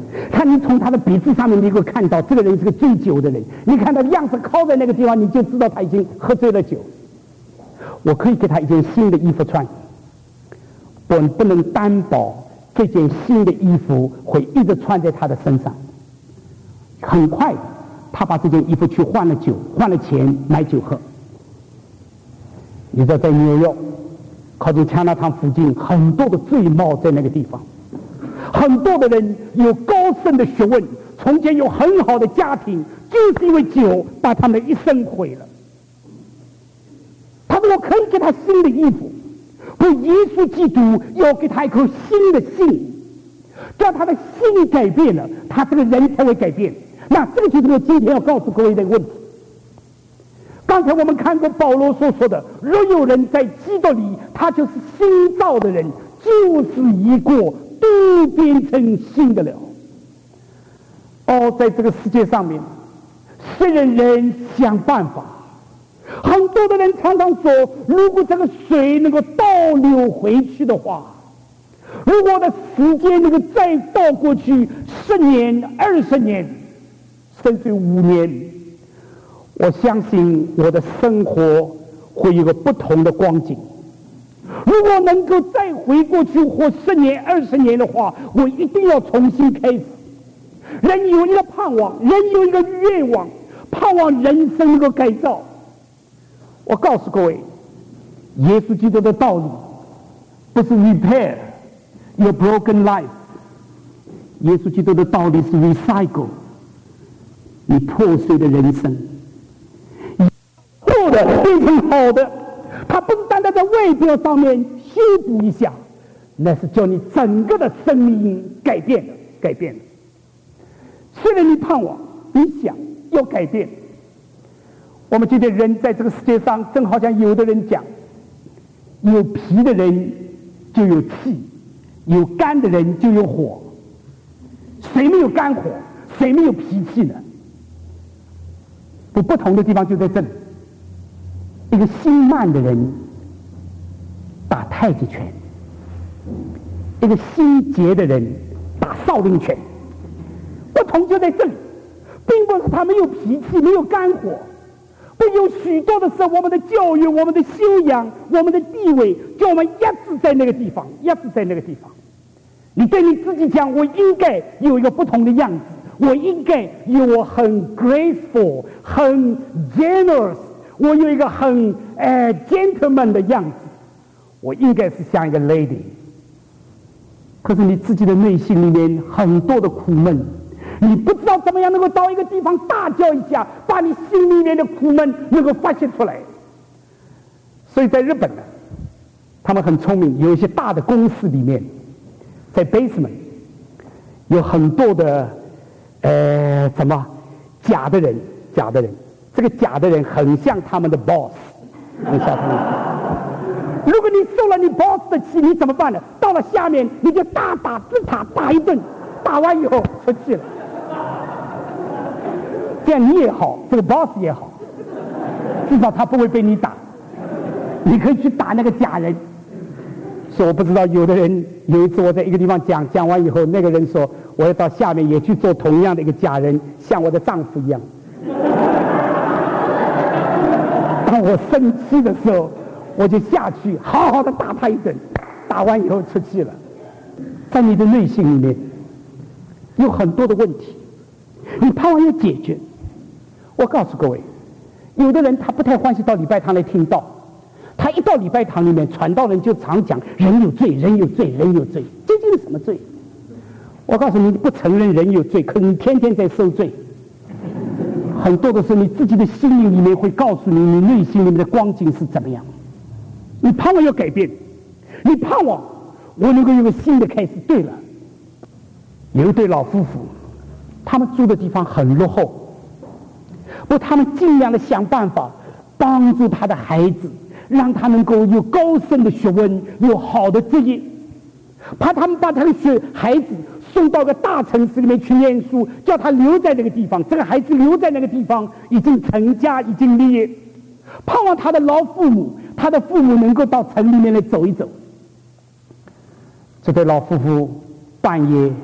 S1: 看你从他的鼻子上面你会看到这个人是个醉酒的人，你看他的样子靠在那个地方，你就知道他已经喝醉了酒。我可以给他一件新的衣服穿，我不能担保这件新的衣服会一直穿在他的身上。很快他把这件衣服去换了酒，换了钱买酒喝。你知道在纽约靠近加拿大附近很多的醉帽在那个地方，很多的人有高深的学问，从前有很好的家庭，就是因为酒把他们的一生毁了。他说我可以给他新的衣服，不，耶稣基督要给他一颗新的心，叫他的心改变了，他这个人才会改变。那这个就是我今天要告诉各位的问题。刚才我们看过保罗所说的，若有人在基督里，他就是新造的人，旧事已过，都变成新的了。在这个世界上面，虽然人想办法，很多的人常常说，如果这个水能够倒流回去的话，如果我的时间能够再倒过去10年、20年，甚至5年，我相信我的生活会有个不同的光景。如果能够再回过去活10年、20年的话，我一定要重新开始。人有一个盼望，人有一个愿望，盼望人生能够改造。我告诉各位，耶稣基督的道理不是 repair your broken life， 耶稣基督的道理是 recycle 你破碎的人生，旧的变成好的。他不是单单在外表上面修补一下，那是叫你整个的生命改变了。虽然你盼望，你想要改变，我们今天人在这个世界上，正好像有的人讲，有皮的人就有气，有肝的人就有火。谁没有肝火？谁没有脾气呢？不同的地方就在这里。一个心慢的人打太极拳，一个心结的人打少林拳，不同就在这里，并不是他没有脾气，没有肝火。不，有许多的时候，我们的教育、我们的修养、我们的地位，叫我们压制在那个地方，你对你自己讲，我应该有一个不同的样子，我应该有我很 graceful、很 generous， 我有一个很gentleman 的样子，我应该是像一个 lady。可是你自己的内心里面很多的苦闷，你不知道怎么样能够到一个地方大叫一下，把你心里面的苦闷能够发泄出来。所以在日本呢，他们很聪明，有一些大的公司里面，在 basement 有很多的假的人，这个假的人很像他们的 boss， 很像他们。如果你受了你 boss 的气，你怎么办呢？到了下面你就大打直打一顿，打完以后出去了。这样你也好，这个 boss 也好，至少他不会被你打。你可以去打那个假人。说我不知道，有的人有一次我在一个地方讲完以后，那个人说我要到下面也去做同样的一个假人，像我的丈夫一样。当我生气的时候，我就下去好好的打他一顿，打完以后出去了。在你的内心里面有很多的问题，你盼望要解决。我告诉各位，有的人他不太欢喜到礼拜堂来听道，他一到礼拜堂里面，传道人就常讲人有罪，人有罪，人有罪。究竟是什么罪？我告诉你，你不承认人有罪，可是你天天在受罪。很多的时候，你自己的心灵里面会告诉你，你内心里面的光景是怎么样。你盼望要改变，你盼望我能够有个新的开始。对了，有一对老夫妇，他们住的地方很落后，不，他们尽量的想办法帮助他的孩子，让他能够有高深的学问，有好的职业，怕他们把他的孩子送到个大城市里面去念书，叫他留在那个地方。这个孩子留在那个地方，已经成家，已经立业，盼望他的老父母，他的父母能够到城里面来走一走。这对老夫妇半夜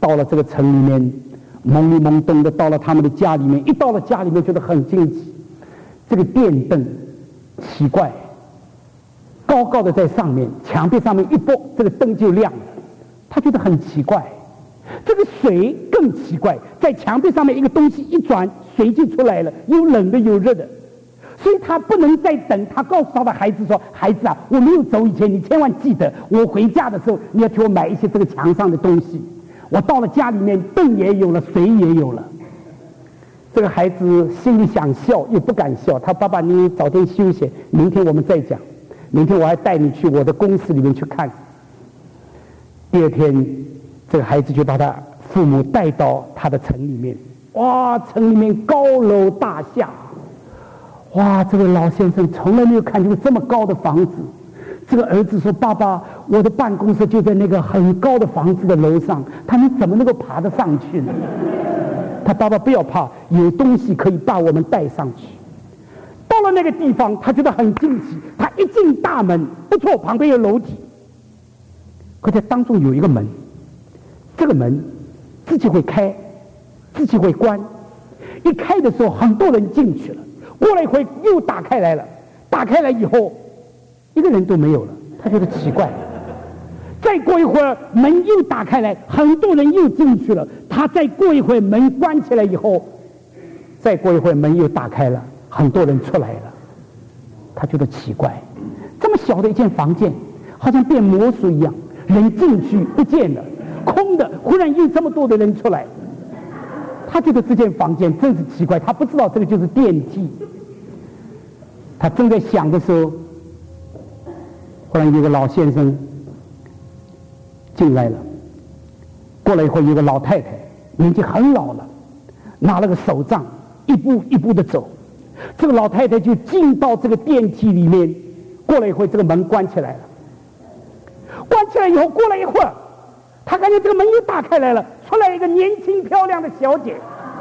S1: 到了这个城里面，懵里懵懂的到了他们的家里面，一到了家里面觉得很惊奇，这个电灯奇怪，高高的在上面，墙壁上面一拨，这个灯就亮了。他觉得很奇怪。这个水更奇怪，在墙壁上面一个东西一转，水就出来了，有冷的有热的。所以他不能再等，他告诉他的孩子说：“孩子啊，我没有走以前，你千万记得，我回家的时候你要替我买一些这个墙上的东西。我到了家里面，灯也有了，水也有了。”这个孩子心里想笑又不敢笑，他爸爸你早点休息，明天我们再讲，明天我还带你去我的公司里面去看。第二天这个孩子就把他父母带到他的城里面，哇，城里面高楼大厦，哇，这位老先生从来没有看见过这么高的房子。这个儿子说：“爸爸，我的办公室就在那个很高的房子的楼上，他们怎么能够爬得上去呢？”他爸爸不要怕，有东西可以把我们带上去。到了那个地方，他觉得很惊喜。他一进大门，不错，旁边有楼梯，可在当中有一个门，这个门自己会开，自己会关。一开的时候，很多人进去了。过了一会又打开来了，打开来以后，一个人都没有了。他觉得奇怪。再过一会儿，门又打开来，很多人又进去了。他再过一会儿，门关起来以后，再过一会儿，门又打开了，很多人出来了。他觉得奇怪，这么小的一间房间，好像变魔术一样，人进去不见了，空的，忽然又这么多的人出来。他觉得这间房间真是奇怪，他不知道这个就是电梯。他正在想的时候，忽然有个老先生进来了。过了一会儿，有个老太太，年纪很老了，拿了个手杖，一步一步的走。这个老太太就进到这个电梯里面。过了一会儿，这个门关起来了。关起来以后，过了一会儿，他感觉这个门又打开来了，出来一个年轻漂亮的小姐。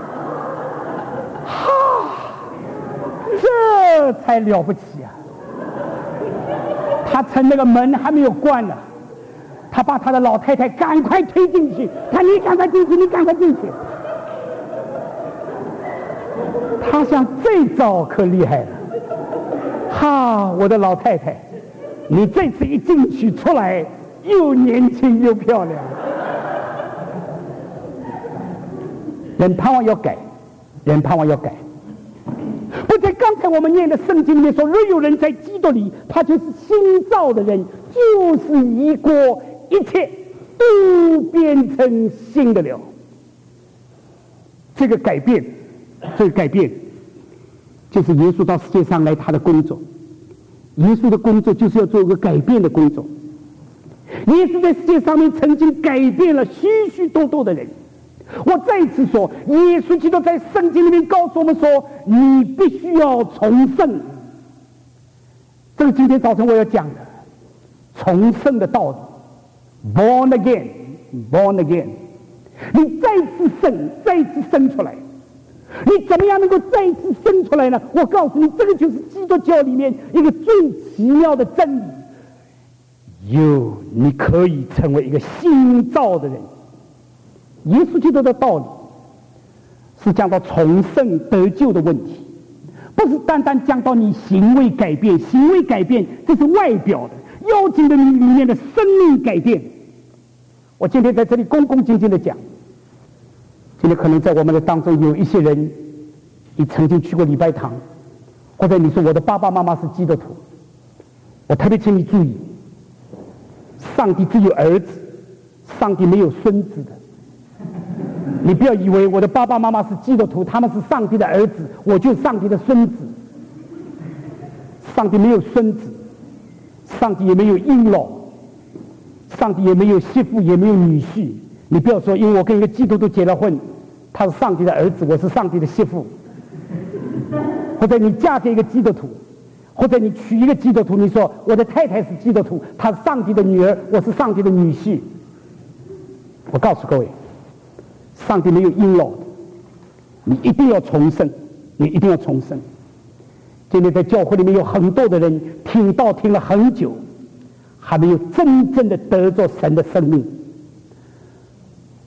S1: 哈，这才了不起啊！他趁那个门还没有关呢，他把他的老太太赶快推进去，他你赶快进去，你赶快进去。他想这招可厉害了，哈，我的老太太，你这次一进去出来又年轻又漂亮。人盼望要改，人盼望要改。不在刚才我们念的圣经里面说，若有人在基督里，他就是新造的人，就是一过一切都变成新的了。这个改变，这个改变就是耶稣到世界上来他的工作。耶稣的工作就是要做一个改变的工作。耶稣在世界上面曾经改变了许许多多的人。我再一次说，耶稣基督在圣经里面告诉我们说，你必须要重生。这是今天早晨我要讲的重生的道理。 Born again, born again。 你再次生，再次生出来。你怎么样能够再次生出来呢？我告诉你，这个就是基督教里面一个最奇妙的真理。你可以成为一个新造的人。耶稣基督的道理是讲到重生得救的问题，不是单单讲到你行为改变。行为改变这是外表的，要紧的你里面的生命改变。我今天在这里恭恭敬敬的讲，今天可能在我们的当中有一些人，你曾经去过礼拜堂，或者你说我的爸爸妈妈是基督徒。我特别请你注意，上帝只有儿子，上帝没有孙子的。你不要以为我的爸爸妈妈是基督徒，他们是上帝的儿子，我就是上帝的孙子。上帝没有孙子，上帝也没有阴老，上帝也没有媳妇，也没有女婿。你不要说因为我跟一个基督徒结了婚，他是上帝的儿子，我是上帝的媳妇。或者你嫁给一个基督徒，或者你娶一个基督徒，你说我的太太是基督徒，她是上帝的女儿，我是上帝的女婿。我告诉各位，上帝没有阴老的，你一定要重生，你一定要重生。今天在教会里面有很多的人听道听了很久，还没有真正的得着神的生命。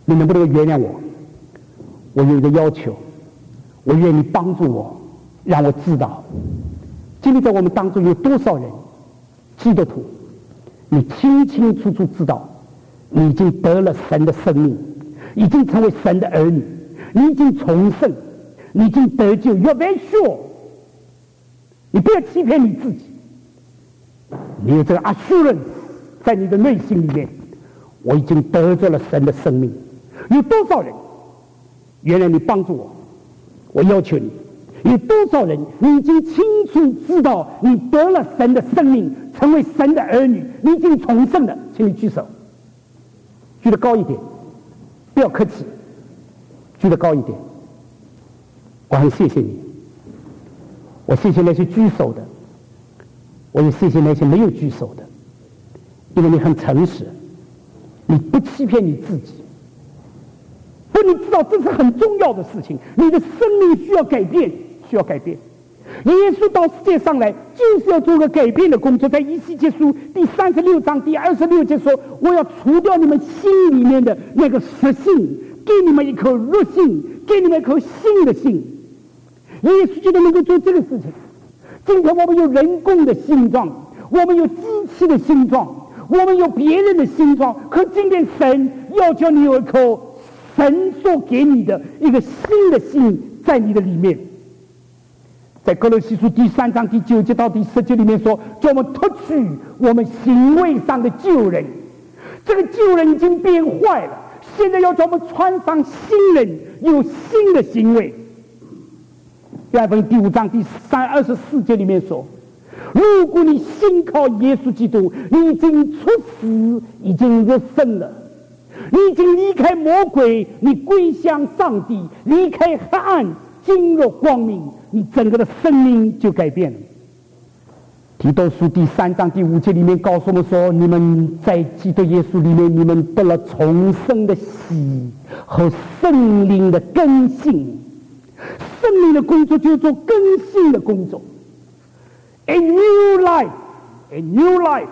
S1: 你能不能原谅我？我有一个要求，我愿你帮助我，让我知道，今天在我们当中有多少人，基督徒，你清清楚楚知道，你已经得了神的生命，已经成为神的儿女，你已经重生，你已经得救。You're very sure， 你不要欺骗你自己，你有这个 assurance 在你的内心里面，我已经得着了神的生命。有多少人？原来你帮助我，我要求你。有多少人你已经清楚知道你得了神的生命，成为神的儿女，你已经重生了？请你举手，举得高一点，不要客气，举得高一点。我很谢谢你，我谢谢那些举手的，我也谢谢那些没有举手的，因为你很诚实，你不欺骗你自己。不，你知道这是很重要的事情，你的生命需要改变，需要改变。耶稣到世界上来就是要做个改变的工作。在以西结书第36章第26节说，我要除掉你们心里面的那个实性，给你们一颗热性，给你们一颗新的心。耶稣就能够做这个事情。今天我们有人工的心脏，我们有机器的心脏，我们有别人的心脏，可今天神要求你有一颗神所给你的一个新的心在你的里面。在哥罗西书第3章第9节到第10节里面说，叫我们脱去我们行为上的旧人，这个旧人已经变坏了，现在要叫我们穿上新人，有新的行为。约翰福音第5章第24节里面说，如果你信靠耶稣基督，你已经出死，已经入生了，你已经离开魔鬼，你归向上帝，离开黑暗，进入光明，你整个的生命就改变了。提多书第3章第5节里面告诉我们说，你们在基督耶稣里面，你们得了重生的喜和圣灵的更新。圣灵的工作就是做更新的工作。A new life, a new life。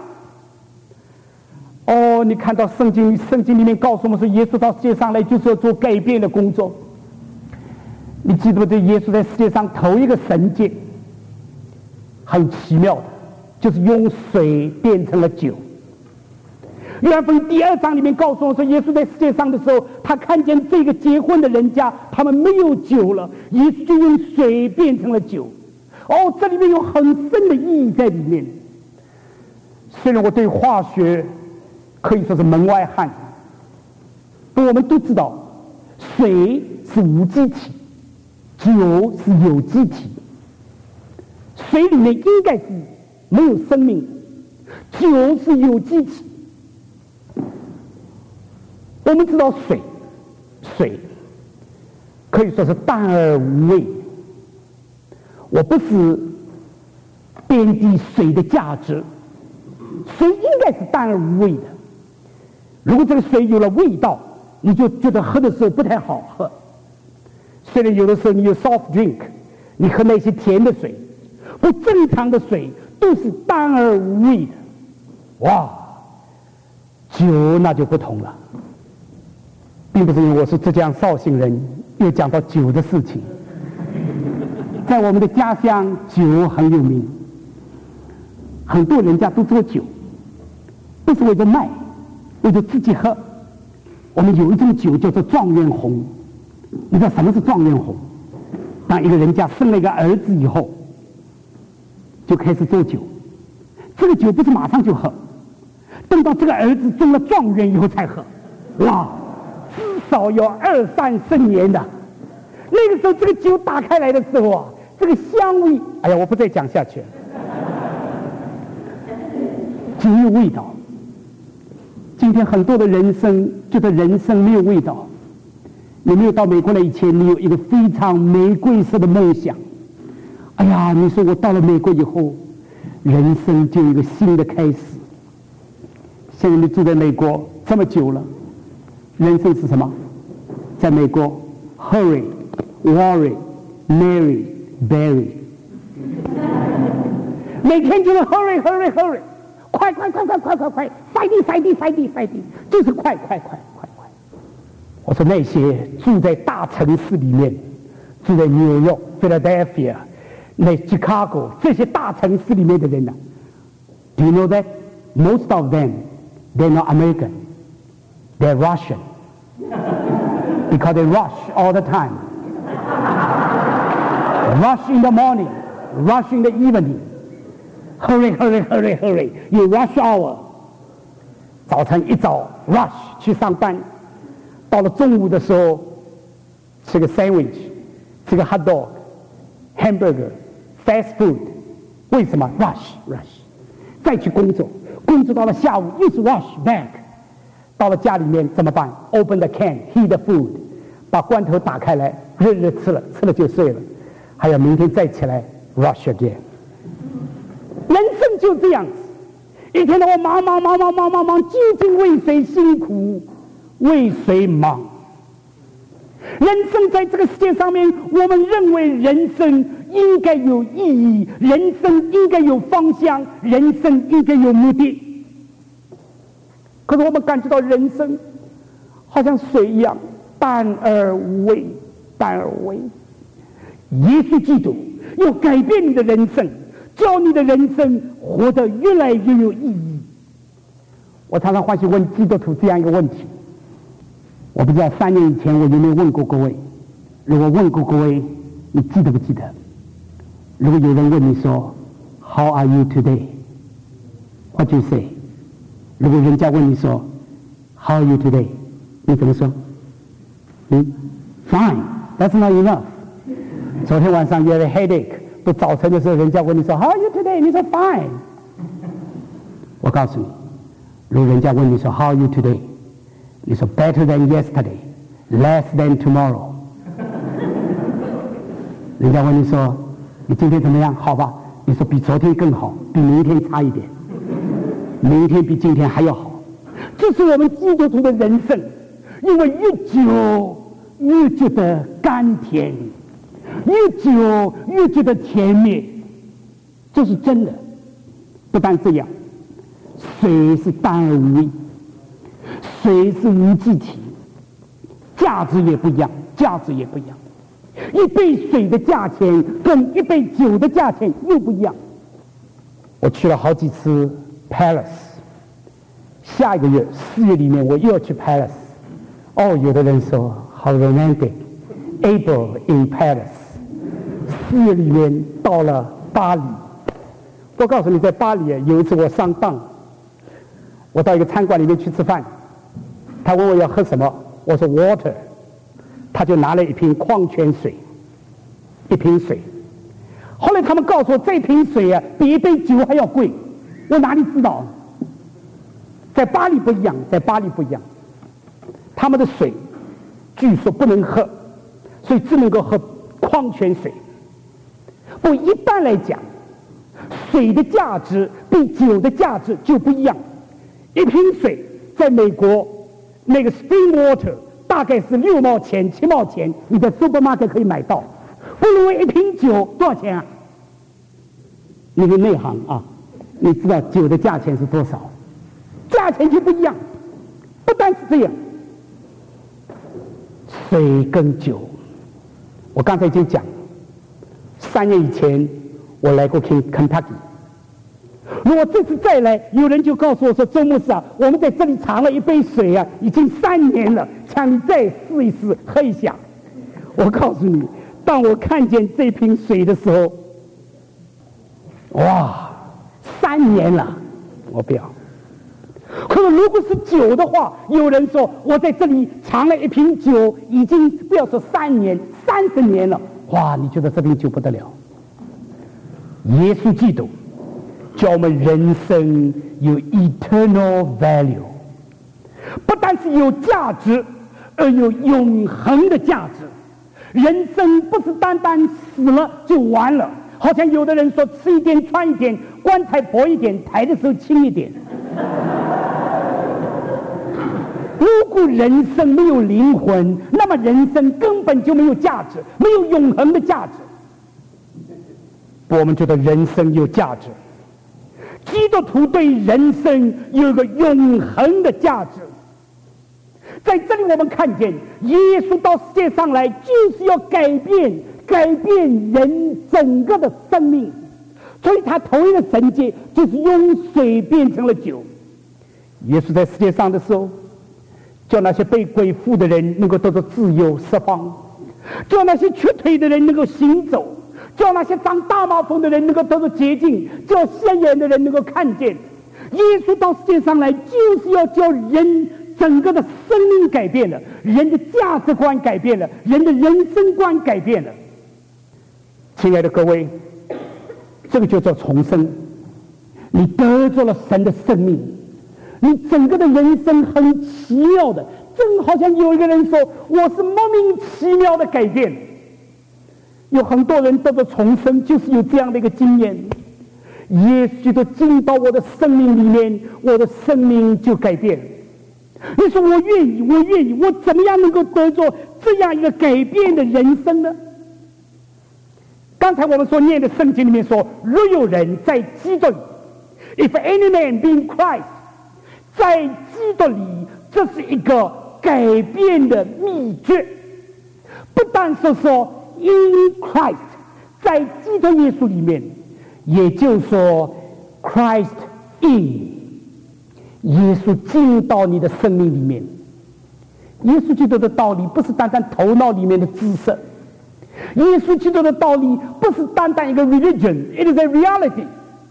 S1: 哦，你看到圣经里面告诉我们说，耶稣到世界上来就是要做改变的工作。你记得不？对，耶稣在世界上头一个神迹很奇妙的，就是用水变成了酒。约翰福音第2章里面告诉我说，耶稣在世界上的时候，他看见这个结婚的人家，他们没有酒了，耶稣就用水变成了酒。哦，这里面有很深的意义在里面。虽然我对化学可以说是门外汉，但我们都知道，水是无机体，酒是有机体。水里面应该是没有生命，酒是有机体。我们知道水可以说是淡而无味。我不是贬低水的价值，水应该是淡而无味的。如果这个水有了味道，你就觉得喝的时候不太好喝。虽然有的时候你有 soft drink， 你喝那些甜的水，不正常的水都是淡而无味的。哇，酒那就不同了。并不是因为我是浙江绍兴人，又讲到酒的事情。在我们的家乡，酒很有名，很多人家都做酒，不是为了卖，为了自己喝。我们有一种酒叫做状元红，你知道什么是状元红？当一个人家生了一个儿子以后，就开始做酒。这个酒不是马上就喝，等到这个儿子中了状元以后才喝。哇，至少要20-30年的。那个时候，这个酒打开来的时候啊，这个香味，哎呀，我不再讲下去了。酒有味道。今天很多的人生觉得人生没有味道。你没有到美国来以前，你有一个非常玫瑰色的梦想。哎呀，你说我到了美国以后，人生就有一个新的开始。现在你住在美国这么久了，人生是什么？在美国 ，hurry, worry, marry, bury， 每天就是 hurry, hurry, hurry， 快，快，快，快，快，快，快，快地，快地，快地，快地，就是快，快，快，快，快。 我说那些住在大城市里面，住在纽约、Philadelphia、那 Chicago 这些大城市里面的人呢 ，Do you know that most of them they're not American, they're Russian because they rush all the time. Rush in the morning, rush in the evening. Hurry, hurry, hurry, hurry. You rush hour. 早晨一早 rush 去上班，到了中午的时候吃个 sandwich， 吃个 hot dog, hamburger, fast food。为什么 rush？ 再去工作，工作到了下午又是 rush back。到了家里面怎么办 ？Open the can, heat the food， 把罐头打开来，热热吃了，吃了就睡了，还要明天再起来 rush again。人生就这样子，一天到晚忙，究竟为谁辛苦，为谁忙？人生在这个世界上面，我们认为人生应该有意义，人生应该有方向，人生应该有目的。可是我们感觉到人生好像水一样，淡而无味，淡而无味。耶稣基督要改变你的人生，叫你的人生活得越来越有意义。我常常欢喜问基督徒这样一个问题，我不知道3年以前我有没有问过各位，如果问过各位，你记得不记得？如果有人问你说 How are you today? What do you say? 如果人家问你说 How are you today? 你怎么说？Fine, that's not enough. 昨天晚上 you have a headache， 不早晨的时候人家问你说 How are you today? 你说 Fine。 我告诉你，如果人家问你说 How are you today? 你说 Better than yesterday, less than tomorrow。 人家问你说你今天怎么样？好吧？你说比昨天更好，比明天差一点，明天比今天还要好。这是我们基督徒的人生，因为越久越觉得甘甜，越久越觉得甜蜜，这是真的。不但这样，水是淡而无味，水是无机体，价值也不一样，价值也不一样。一杯水的价钱跟一杯酒的价钱又不一样。我去了好几次 Palace， 下一个月4月里面我又要去 Palace。 哦，有的人说 How romantic, April in Palace。 4月里面到了巴黎。我告诉你，在巴黎有一次我上当，我到一个餐馆里面去吃饭，他问我要喝什么，我说 water， 他就拿了一瓶矿泉水，一瓶水。后来他们告诉我这瓶水比一杯酒还要贵，我哪里知道？在巴黎不一样，在巴黎不一样，他们的水据说不能喝，所以只能够喝矿泉水。不，一般来讲，水的价值比酒的价值就不一样。一瓶水在美国那个 spring water 大概是6毛钱、7毛钱，你在 supermarket 可以买到。不如一瓶酒多少钱啊？你是内行啊，你知道酒的价钱是多少？价钱就不一样。不单是这样，水跟酒，我刚才已经讲，3年以前我来过 Kentucky。如果这次再来，有人就告诉我说：“周牧师啊，我们在这里尝了一杯水啊，已经3年了，请你再试一试，喝一下。”我告诉你，当我看见这瓶水的时候，哇，3年了，我不要。可是如果是酒的话，有人说我在这里尝了一瓶酒，已经不要说3年，30年了，哇，你觉得这瓶酒不得了？耶稣基督叫我们人生有 eternal value， 不但是有价值，而有永恒的价值。人生不是单单死了就完了，好像有的人说吃一点穿一点，棺材薄一点，抬的时候轻一点。如果人生没有灵魂，那么人生根本就没有价值，没有永恒的价值。我们觉得人生有价值，基督徒对人生有一个永恒的价值。
S2: 在这里我们看见耶稣到世界上来就是要改变人整个的生命，所以他头一个神迹就是用水变成了酒。耶稣在世界上的时候，叫那些被鬼附的人能够得到自由释放，叫那些瘸腿的人能够行走，叫那些长大麻风的人能够得到洁净，叫瞎眼的人能够看见。耶稣到世界上来就是要叫人整个的生命改变了，人的价值观改变了，人的人生观改变了。亲爱的各位，这个就叫重生。你得着了神的生命，你整个的人生很奇妙的，正好像有一个人说我是莫名其妙的改变。有很多人得着重生就是有这样的一个经验，耶稣就进到我的生命里面，我的生命就改变。你说我愿意，我怎么样能够得着这样一个改变的人生呢？刚才我们所念的圣经里面说，若有人在基督里 ，If any man be in Christ， 在基督里，这是一个改变的秘诀。不但是说 in Christ， 在基督耶稣里面，也就是说 Christ in。耶稣进到你的生命里面，耶稣基督的道理不是单单头脑里面的知识，耶稣基督的道理不是单单一个 religion， it is a reality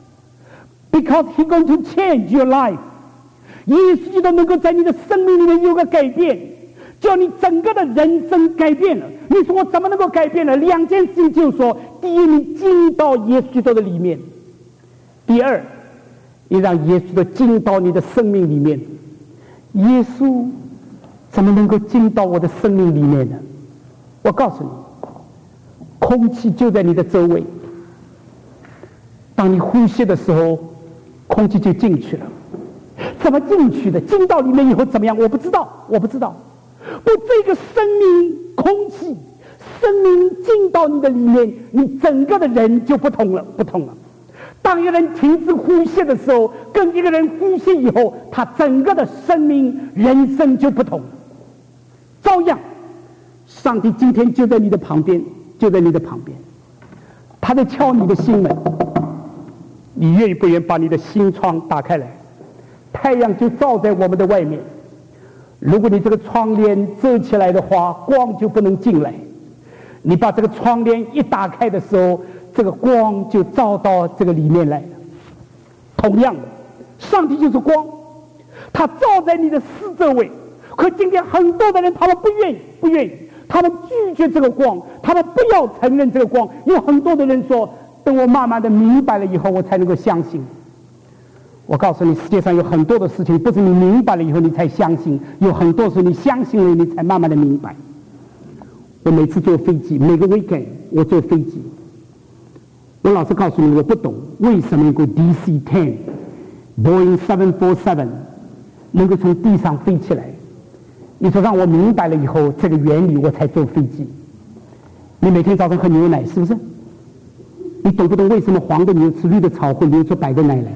S2: because he going to change your life。 耶稣基督能够在你的生命里面有个改变，叫你整个的人生改变了。你说我怎么能够改变呢？两件事情，就是说，第一，你进到耶稣基督的里面；第二，你让耶稣的进到你的生命里面。耶稣怎么能够进到我的生命里面呢？我告诉你，空气就在你的周围，当你呼吸的时候，空气就进去了。怎么进去的？进到里面以后怎么样？我不知道。不，这个生命空气，生命进到你的里面，你整个的人就不同了。当一个人停止呼吸的时候，跟一个人呼吸以后，他整个的生命人生就不同。照样，上帝今天就在你的旁边，他在敲你的心门。你愿意不愿意把你的心窗打开来？太阳就照在我们的外面，如果你这个窗帘遮起来的话，光就不能进来。你把这个窗帘一打开的时候，这个光就照到这个里面来了。同样的，上帝就是光，他照在你的四周围。可今天很多的人，他们不愿意，他们拒绝这个光，他们不要承认这个光。有很多的人说，等我慢慢的明白了以后，我才能够相信。我告诉你，世界上有很多的事情，不是你明白了以后你才相信，有很多是你相信了，你才慢慢的明白。我每次坐飞机，每个 weekend 我坐飞机，我老是告诉你，我不懂为什么有个 DC-10 Boeing 747能够从地上飞起来。你说让我明白了以后，这个原理我才坐飞机。你每天早上喝牛奶是不是？你懂不懂为什么黄的牛吃绿的草会流出白的奶来？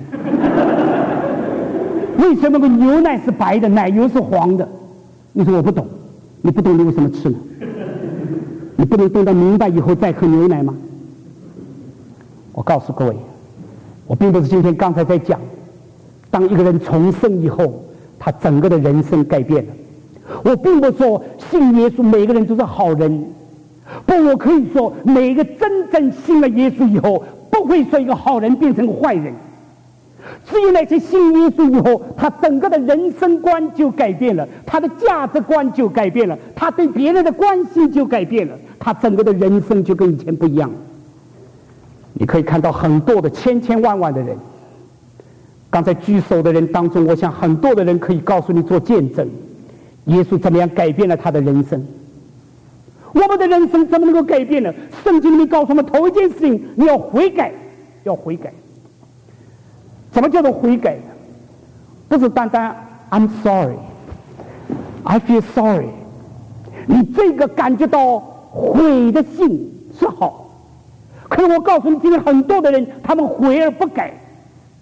S2: 为什么个牛奶是白的，奶油是黄的？你说我不懂，你不懂你为什么吃呢？你不能等到明白以后再喝牛奶吗？我告诉各位，我并不是今天刚才在讲，当一个人重生以后，他整个的人生改变了。我并不说信耶稣每个人都是好人，不，我可以说每一个真正信了耶稣以后，不会说一个好人变成个坏人。只有那些信耶稣以后，他整个的人生观就改变了，他的价值观就改变了，他对别人的关系就改变了，他整个的人生就跟以前不一样了。你可以看到很多的千千万万的人，刚才举手的人当中，我想很多的人可以告诉你做见证，耶稣怎么样改变了他的人生。我们的人生怎么能够改变呢？圣经里面告诉我们，头一件事情，你要悔改，要悔改。什么叫做悔改？不是单单 I'm sorry, I feel sorry。你这个感觉到悔的心是好，可是我告诉你，今天很多的人他们悔而不改。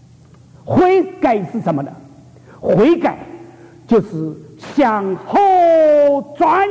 S2: 悔改是什么呢？悔改就是向后转。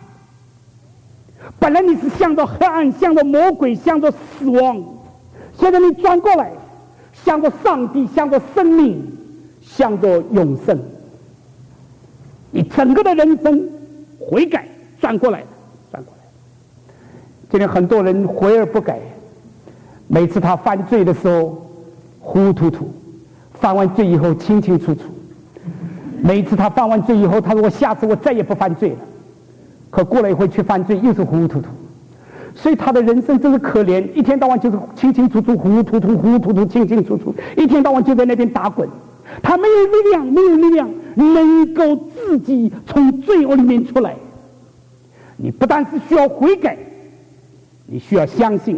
S2: 本来你是向着黑暗，向着魔鬼，向着死亡，现在你转过来，向着上帝，向着生命，向着永生。你整个的人生悔改，转过来。今天很多人悔而不改，每次他犯罪的时候糊糊涂涂，犯完罪以后清清楚楚。每一次他犯完罪以后，他说我下次我再也不犯罪了，可过了一会去犯罪又是糊糊涂涂。所以他的人生真是可怜，一天到晚就是清清楚楚，糊糊涂涂，糊糊涂涂，清清楚楚，一天到晚就在那边打滚。他没有力量能够自己从罪恶里面出来。你不但是需要悔改，你需要相信。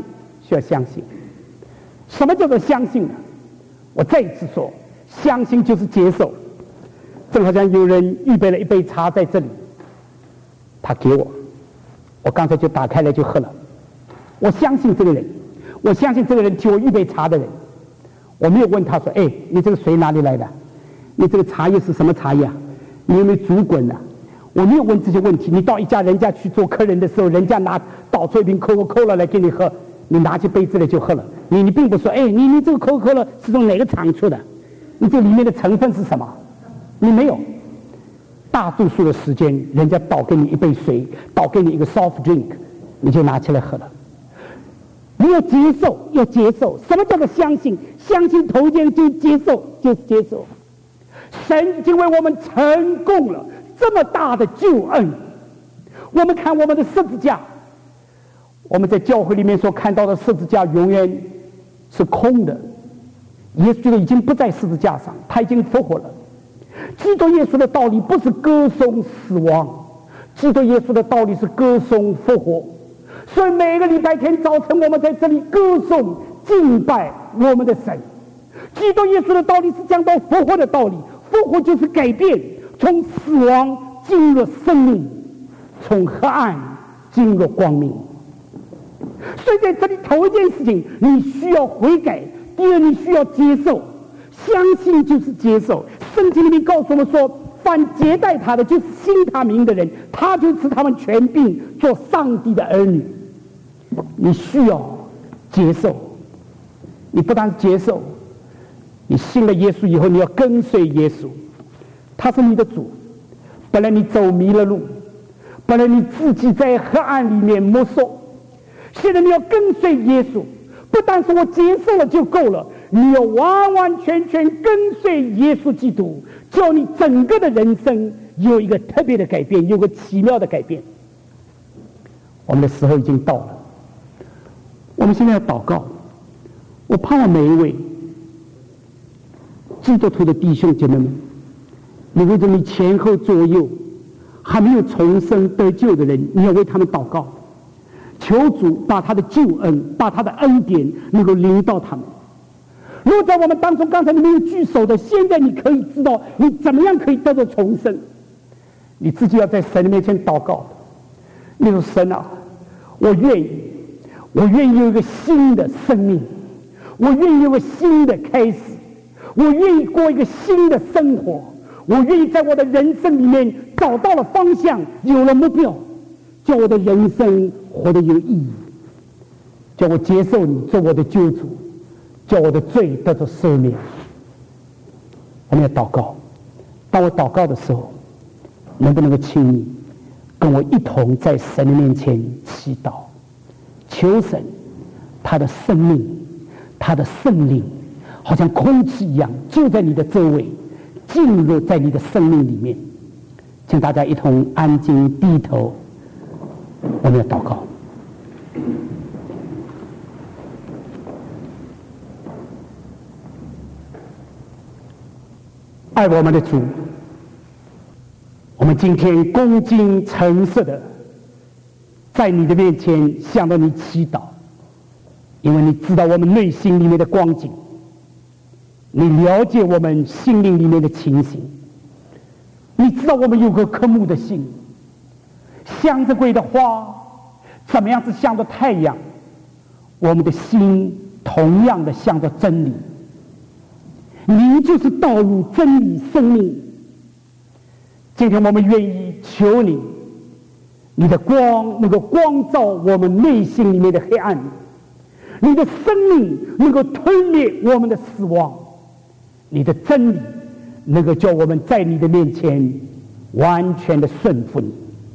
S2: 什么叫做相信呢？我再一次说，相信就是接受。正好像有人预备了一杯茶在这里，他给我刚才就打开来就喝了。我相信这个人，我相信这个人替我预备茶的人。我没有问他说，哎，你这个水哪里来的？你这个茶叶是什么茶叶啊？你有没有煮滚啊？我没有问这些问题。你到一家人家去做客人的时候，人家倒出一瓶Coca-Cola来给你喝，你拿起杯子来就喝了。你并不说，哎，你这个Coca-Cola是从哪个厂出的？你这里面的成分是什么？你没有。大多数的时间，人家倒给你一杯水，倒给你一个 soft drink， 你就拿起来喝了。你要接受。什么叫做相信？相信头一件就是接受。神已经为我们成功了这么大的救恩。我们看我们的十字架，我们在教会里面所看到的十字架永远是空的。耶稣已经不在十字架上，他已经复活了。基督耶稣的道理不是歌颂死亡，基督耶稣的道理是歌颂复活。所以每个礼拜天早晨，我们在这里歌颂敬拜我们的神。基督耶稣的道理是讲到复活的道理，复活就是改变，从死亡进入生命，从黑暗进入光明。所以在这里头一件事情，你需要悔改；第二，你需要接受。相信就是接受。圣经里面告诉我们说，凡接待他的，就是信他名的人，他就赐他们权柄做上帝的儿女。你需要接受。你不但接受，你信了耶稣以后，你要跟随耶稣，他是你的主。本来你走迷了路，本来你自己在黑暗里面摸索，现在你要跟随耶稣。不但是我接受了就够了，你要完完全全跟随耶稣基督，叫你整个的人生有一个特别的改变，有个奇妙的改变。我们的时候已经到了，我们现在要祷告。我盼望每一位基督徒的弟兄姐妹们，你为着你前后左右还没有重生得救的人，你要为他们祷告，求主把他的救恩，把他的恩典能够临到他们。如果在我们当中刚才你没有举手的，现在你可以知道你怎么样可以得到重生。你自己要在神的面前祷告。你说，神啊，我愿意有一个新的生命，我愿意有个新的开始，我愿意过一个新的生活，我愿意在我的人生里面找到了方向，有了目标，叫我的人生活得有意义，叫我接受你做我的救主，叫我的罪得到赦免。我们要祷告。当我祷告的时候，能不能够请你跟我一同在神的面前祈祷，求神他的生命，他的圣灵好像空气一样就在你的周围，进入在你的生命里面。请大家一同安静低头，我们要祷告。爱我们的主，我们今天恭敬诚实的在你的面前向着你祈祷，因为你知道我们内心里面的光景，你了解我们心灵里面的情形，你知道我们有个渴慕的心，向着鬼的花怎么样是向着太阳，我们的心同样的向着真理。你就是道路、真理、生命。今天我们愿意求你你的光能够光照我们内心里面的黑暗，你的生命能够吞灭我们的死亡，你的真理能够叫我们在你的面前完全的顺服你。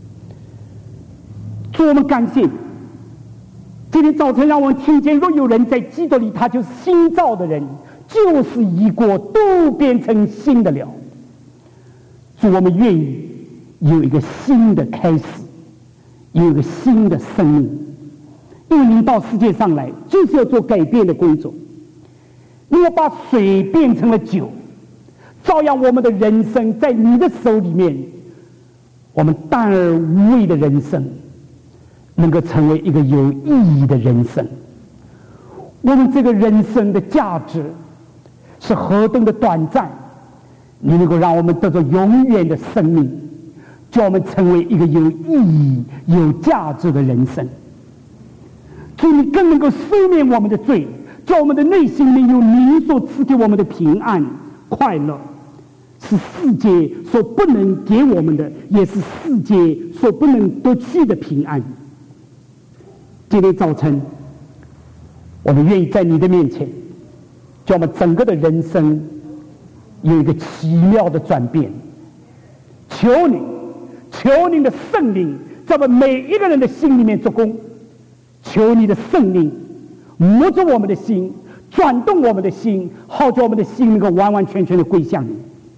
S2: 主，我们感谢你。今天早晨让我们听见，若有人在基督里，他就是新造的人，旧事已过，都变成新的了。主，我们愿意有一个新的开始，有一个新的生命。因为您到世界上来就是要做改变的工作，你要把水变成了酒，照样我们的人生在你的手里面，我们淡而无味的人生能够成为一个有意义的人生。我们这个人生的价值是何等的短暂，你能够让我们得到永远的生命，叫我们成为一个有意义有价值的人生。主，你更能够赦免我们的罪，叫我们的内心里有你所赐给我们的平安快乐，是世界所不能给我们的，也是世界所不能夺去的平安。今天早晨我们愿意在你的面前，叫我们整个的人生有一个奇妙的转变。求你的圣灵在我们每一个人的心里面做工，求你的圣灵摸着我们的心，转动我们的心，好叫我们的心能够完完全全的归向你。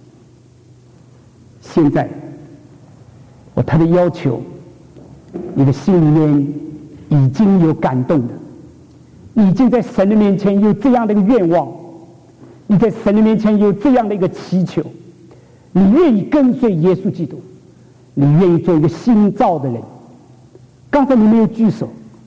S2: 现在我特别要求你的心里面已经有感动的，你已经在神的面前有这样的一个愿望，你在神的面前有这样的一个祈求，你愿意跟随耶稣基督，你愿意做一个新造的人。刚才你没有举手，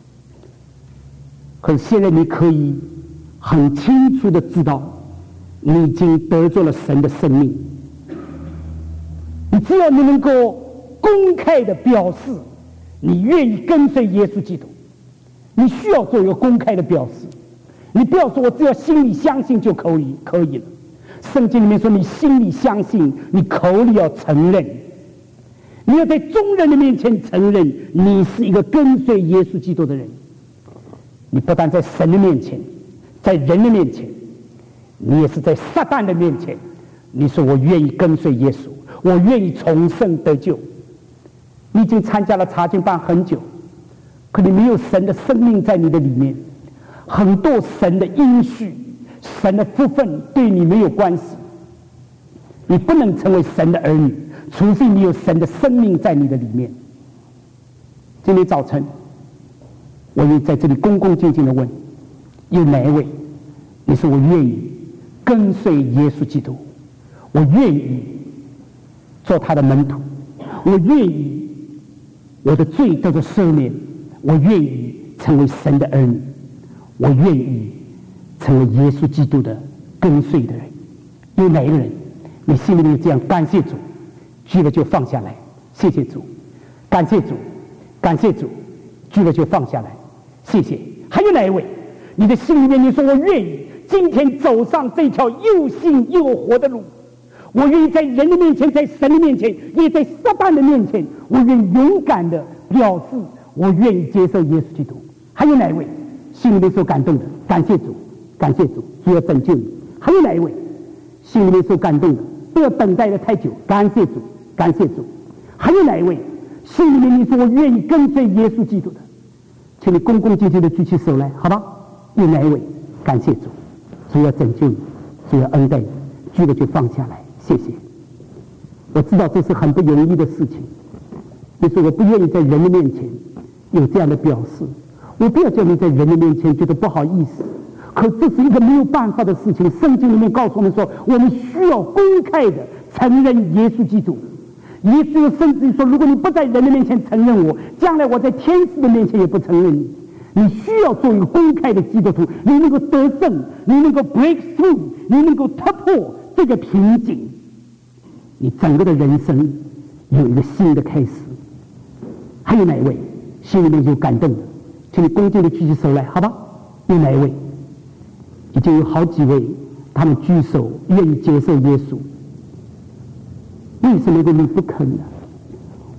S2: 可是现在你可以很清楚的知道，你已经得着了神的生命。你只要你能够公开的表示你愿意跟随耶稣基督，你需要做一个公开的表示。你不要说我只要心里相信就可以了。圣经里面说，你心里相信，你口里要承认，你要在众人的面前承认你是一个跟随耶稣基督的人。你不但在神的面前，在人的面前，你也是在撒旦的面前，你说我愿意跟随耶稣，我愿意重生得救。你已经参加了查经班很久，可你没有神的生命在你的里面，很多神的应许、神的福分对你没有关系。你不能成为神的儿女，除非你有神的生命在你的里面。今天早晨我也在这里恭恭敬敬的问，有哪一位你说我愿意跟随耶稣基督，我愿意做他的门徒，我愿意我的罪得到赦免，我愿意成为神的儿女，我愿意成为耶稣基督的跟随的人。有哪一个人你心里面这样感谢主，举了就放下来，谢谢主，感谢主，感谢主，举了就放下来，谢谢。还有哪一位你的心里面你说我愿意今天走上这条又信又活的路，我愿意在人的面前，在神的面前，也在撒旦的面前，我愿意勇敢的表示我愿意接受耶稣基督。还有哪一位心里面受感动的？感谢主，感谢主，主要拯救你。还有哪一位心里面受感动的？不要等待的太久，感谢主，感谢主。还有哪一位心里面你说我愿意跟随耶稣基督的？请你恭恭敬敬的举起手来，好吧？有哪一位？感谢主，主要拯救你，主要恩待你，举了就放下来，谢谢。我知道这是很不容易的事情，就是我不愿意在人的面前有这样的表示，我不要叫你在人的面前觉得不好意思，可这是一个没有办法的事情。圣经里面告诉我们说，我们需要公开的承认耶稣基督。耶稣甚至说，如果你不在人的面前承认我，将来我在天使的面前也不承认你。你需要做一个公开的基督徒，你能够得胜，你能够 break through， 你能够突破这个瓶颈，你整个的人生有一个新的开始。还有哪一位心里面有感动的？请你恭敬的举起手来，好吧？有哪一位？已经有好几位他们举手愿意接受耶稣。为什么你不肯呢？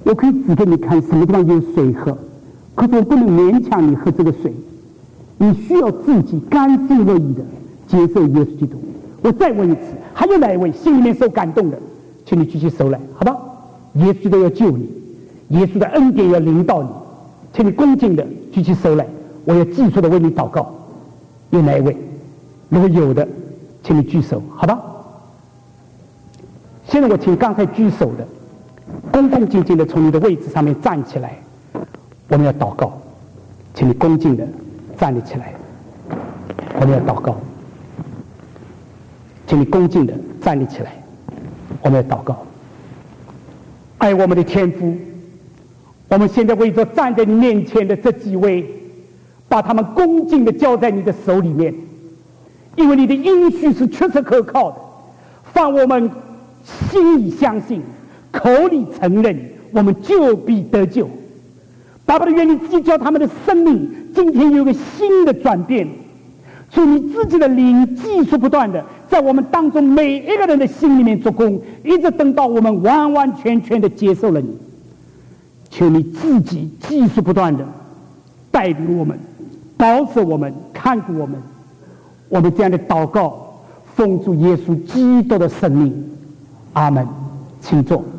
S2: 我可以指给你看什么地方有水喝，可是我不能勉强你喝这个水，你需要自己甘心乐意的接受耶稣基督。我再问一次，还有哪一位心里面受感动的，请你举起手来，好吧？耶稣基督要救你，耶稣的恩典要临到你，请你恭敬的举起手来，我要记住的为你祷告。有哪一位？如果有的，请你举手，好吧？现在我请刚才举手的恭恭敬敬的从你的位置上面站起来，我们要祷告，请你恭敬的站立起来，我们要祷告，请你恭敬的站立起来，我们要祷告。爱我们的天父，我们现在为着站在你面前的这几位，把他们恭敬的交在你的手里面，因为你的应许是确实可靠的，放我们心里相信，口里承认，我们就必得救。巴不得愿你自己叫他们的生命今天有个新的转变，从你自己的灵技术不断的在我们当中每一个人的心里面做工，一直等到我们完完全全的接受了你。求你自己技术不断的带领我们，保守我们，看顾我们。我们这样的祷告奉主耶稣基督的圣名，阿门。请坐。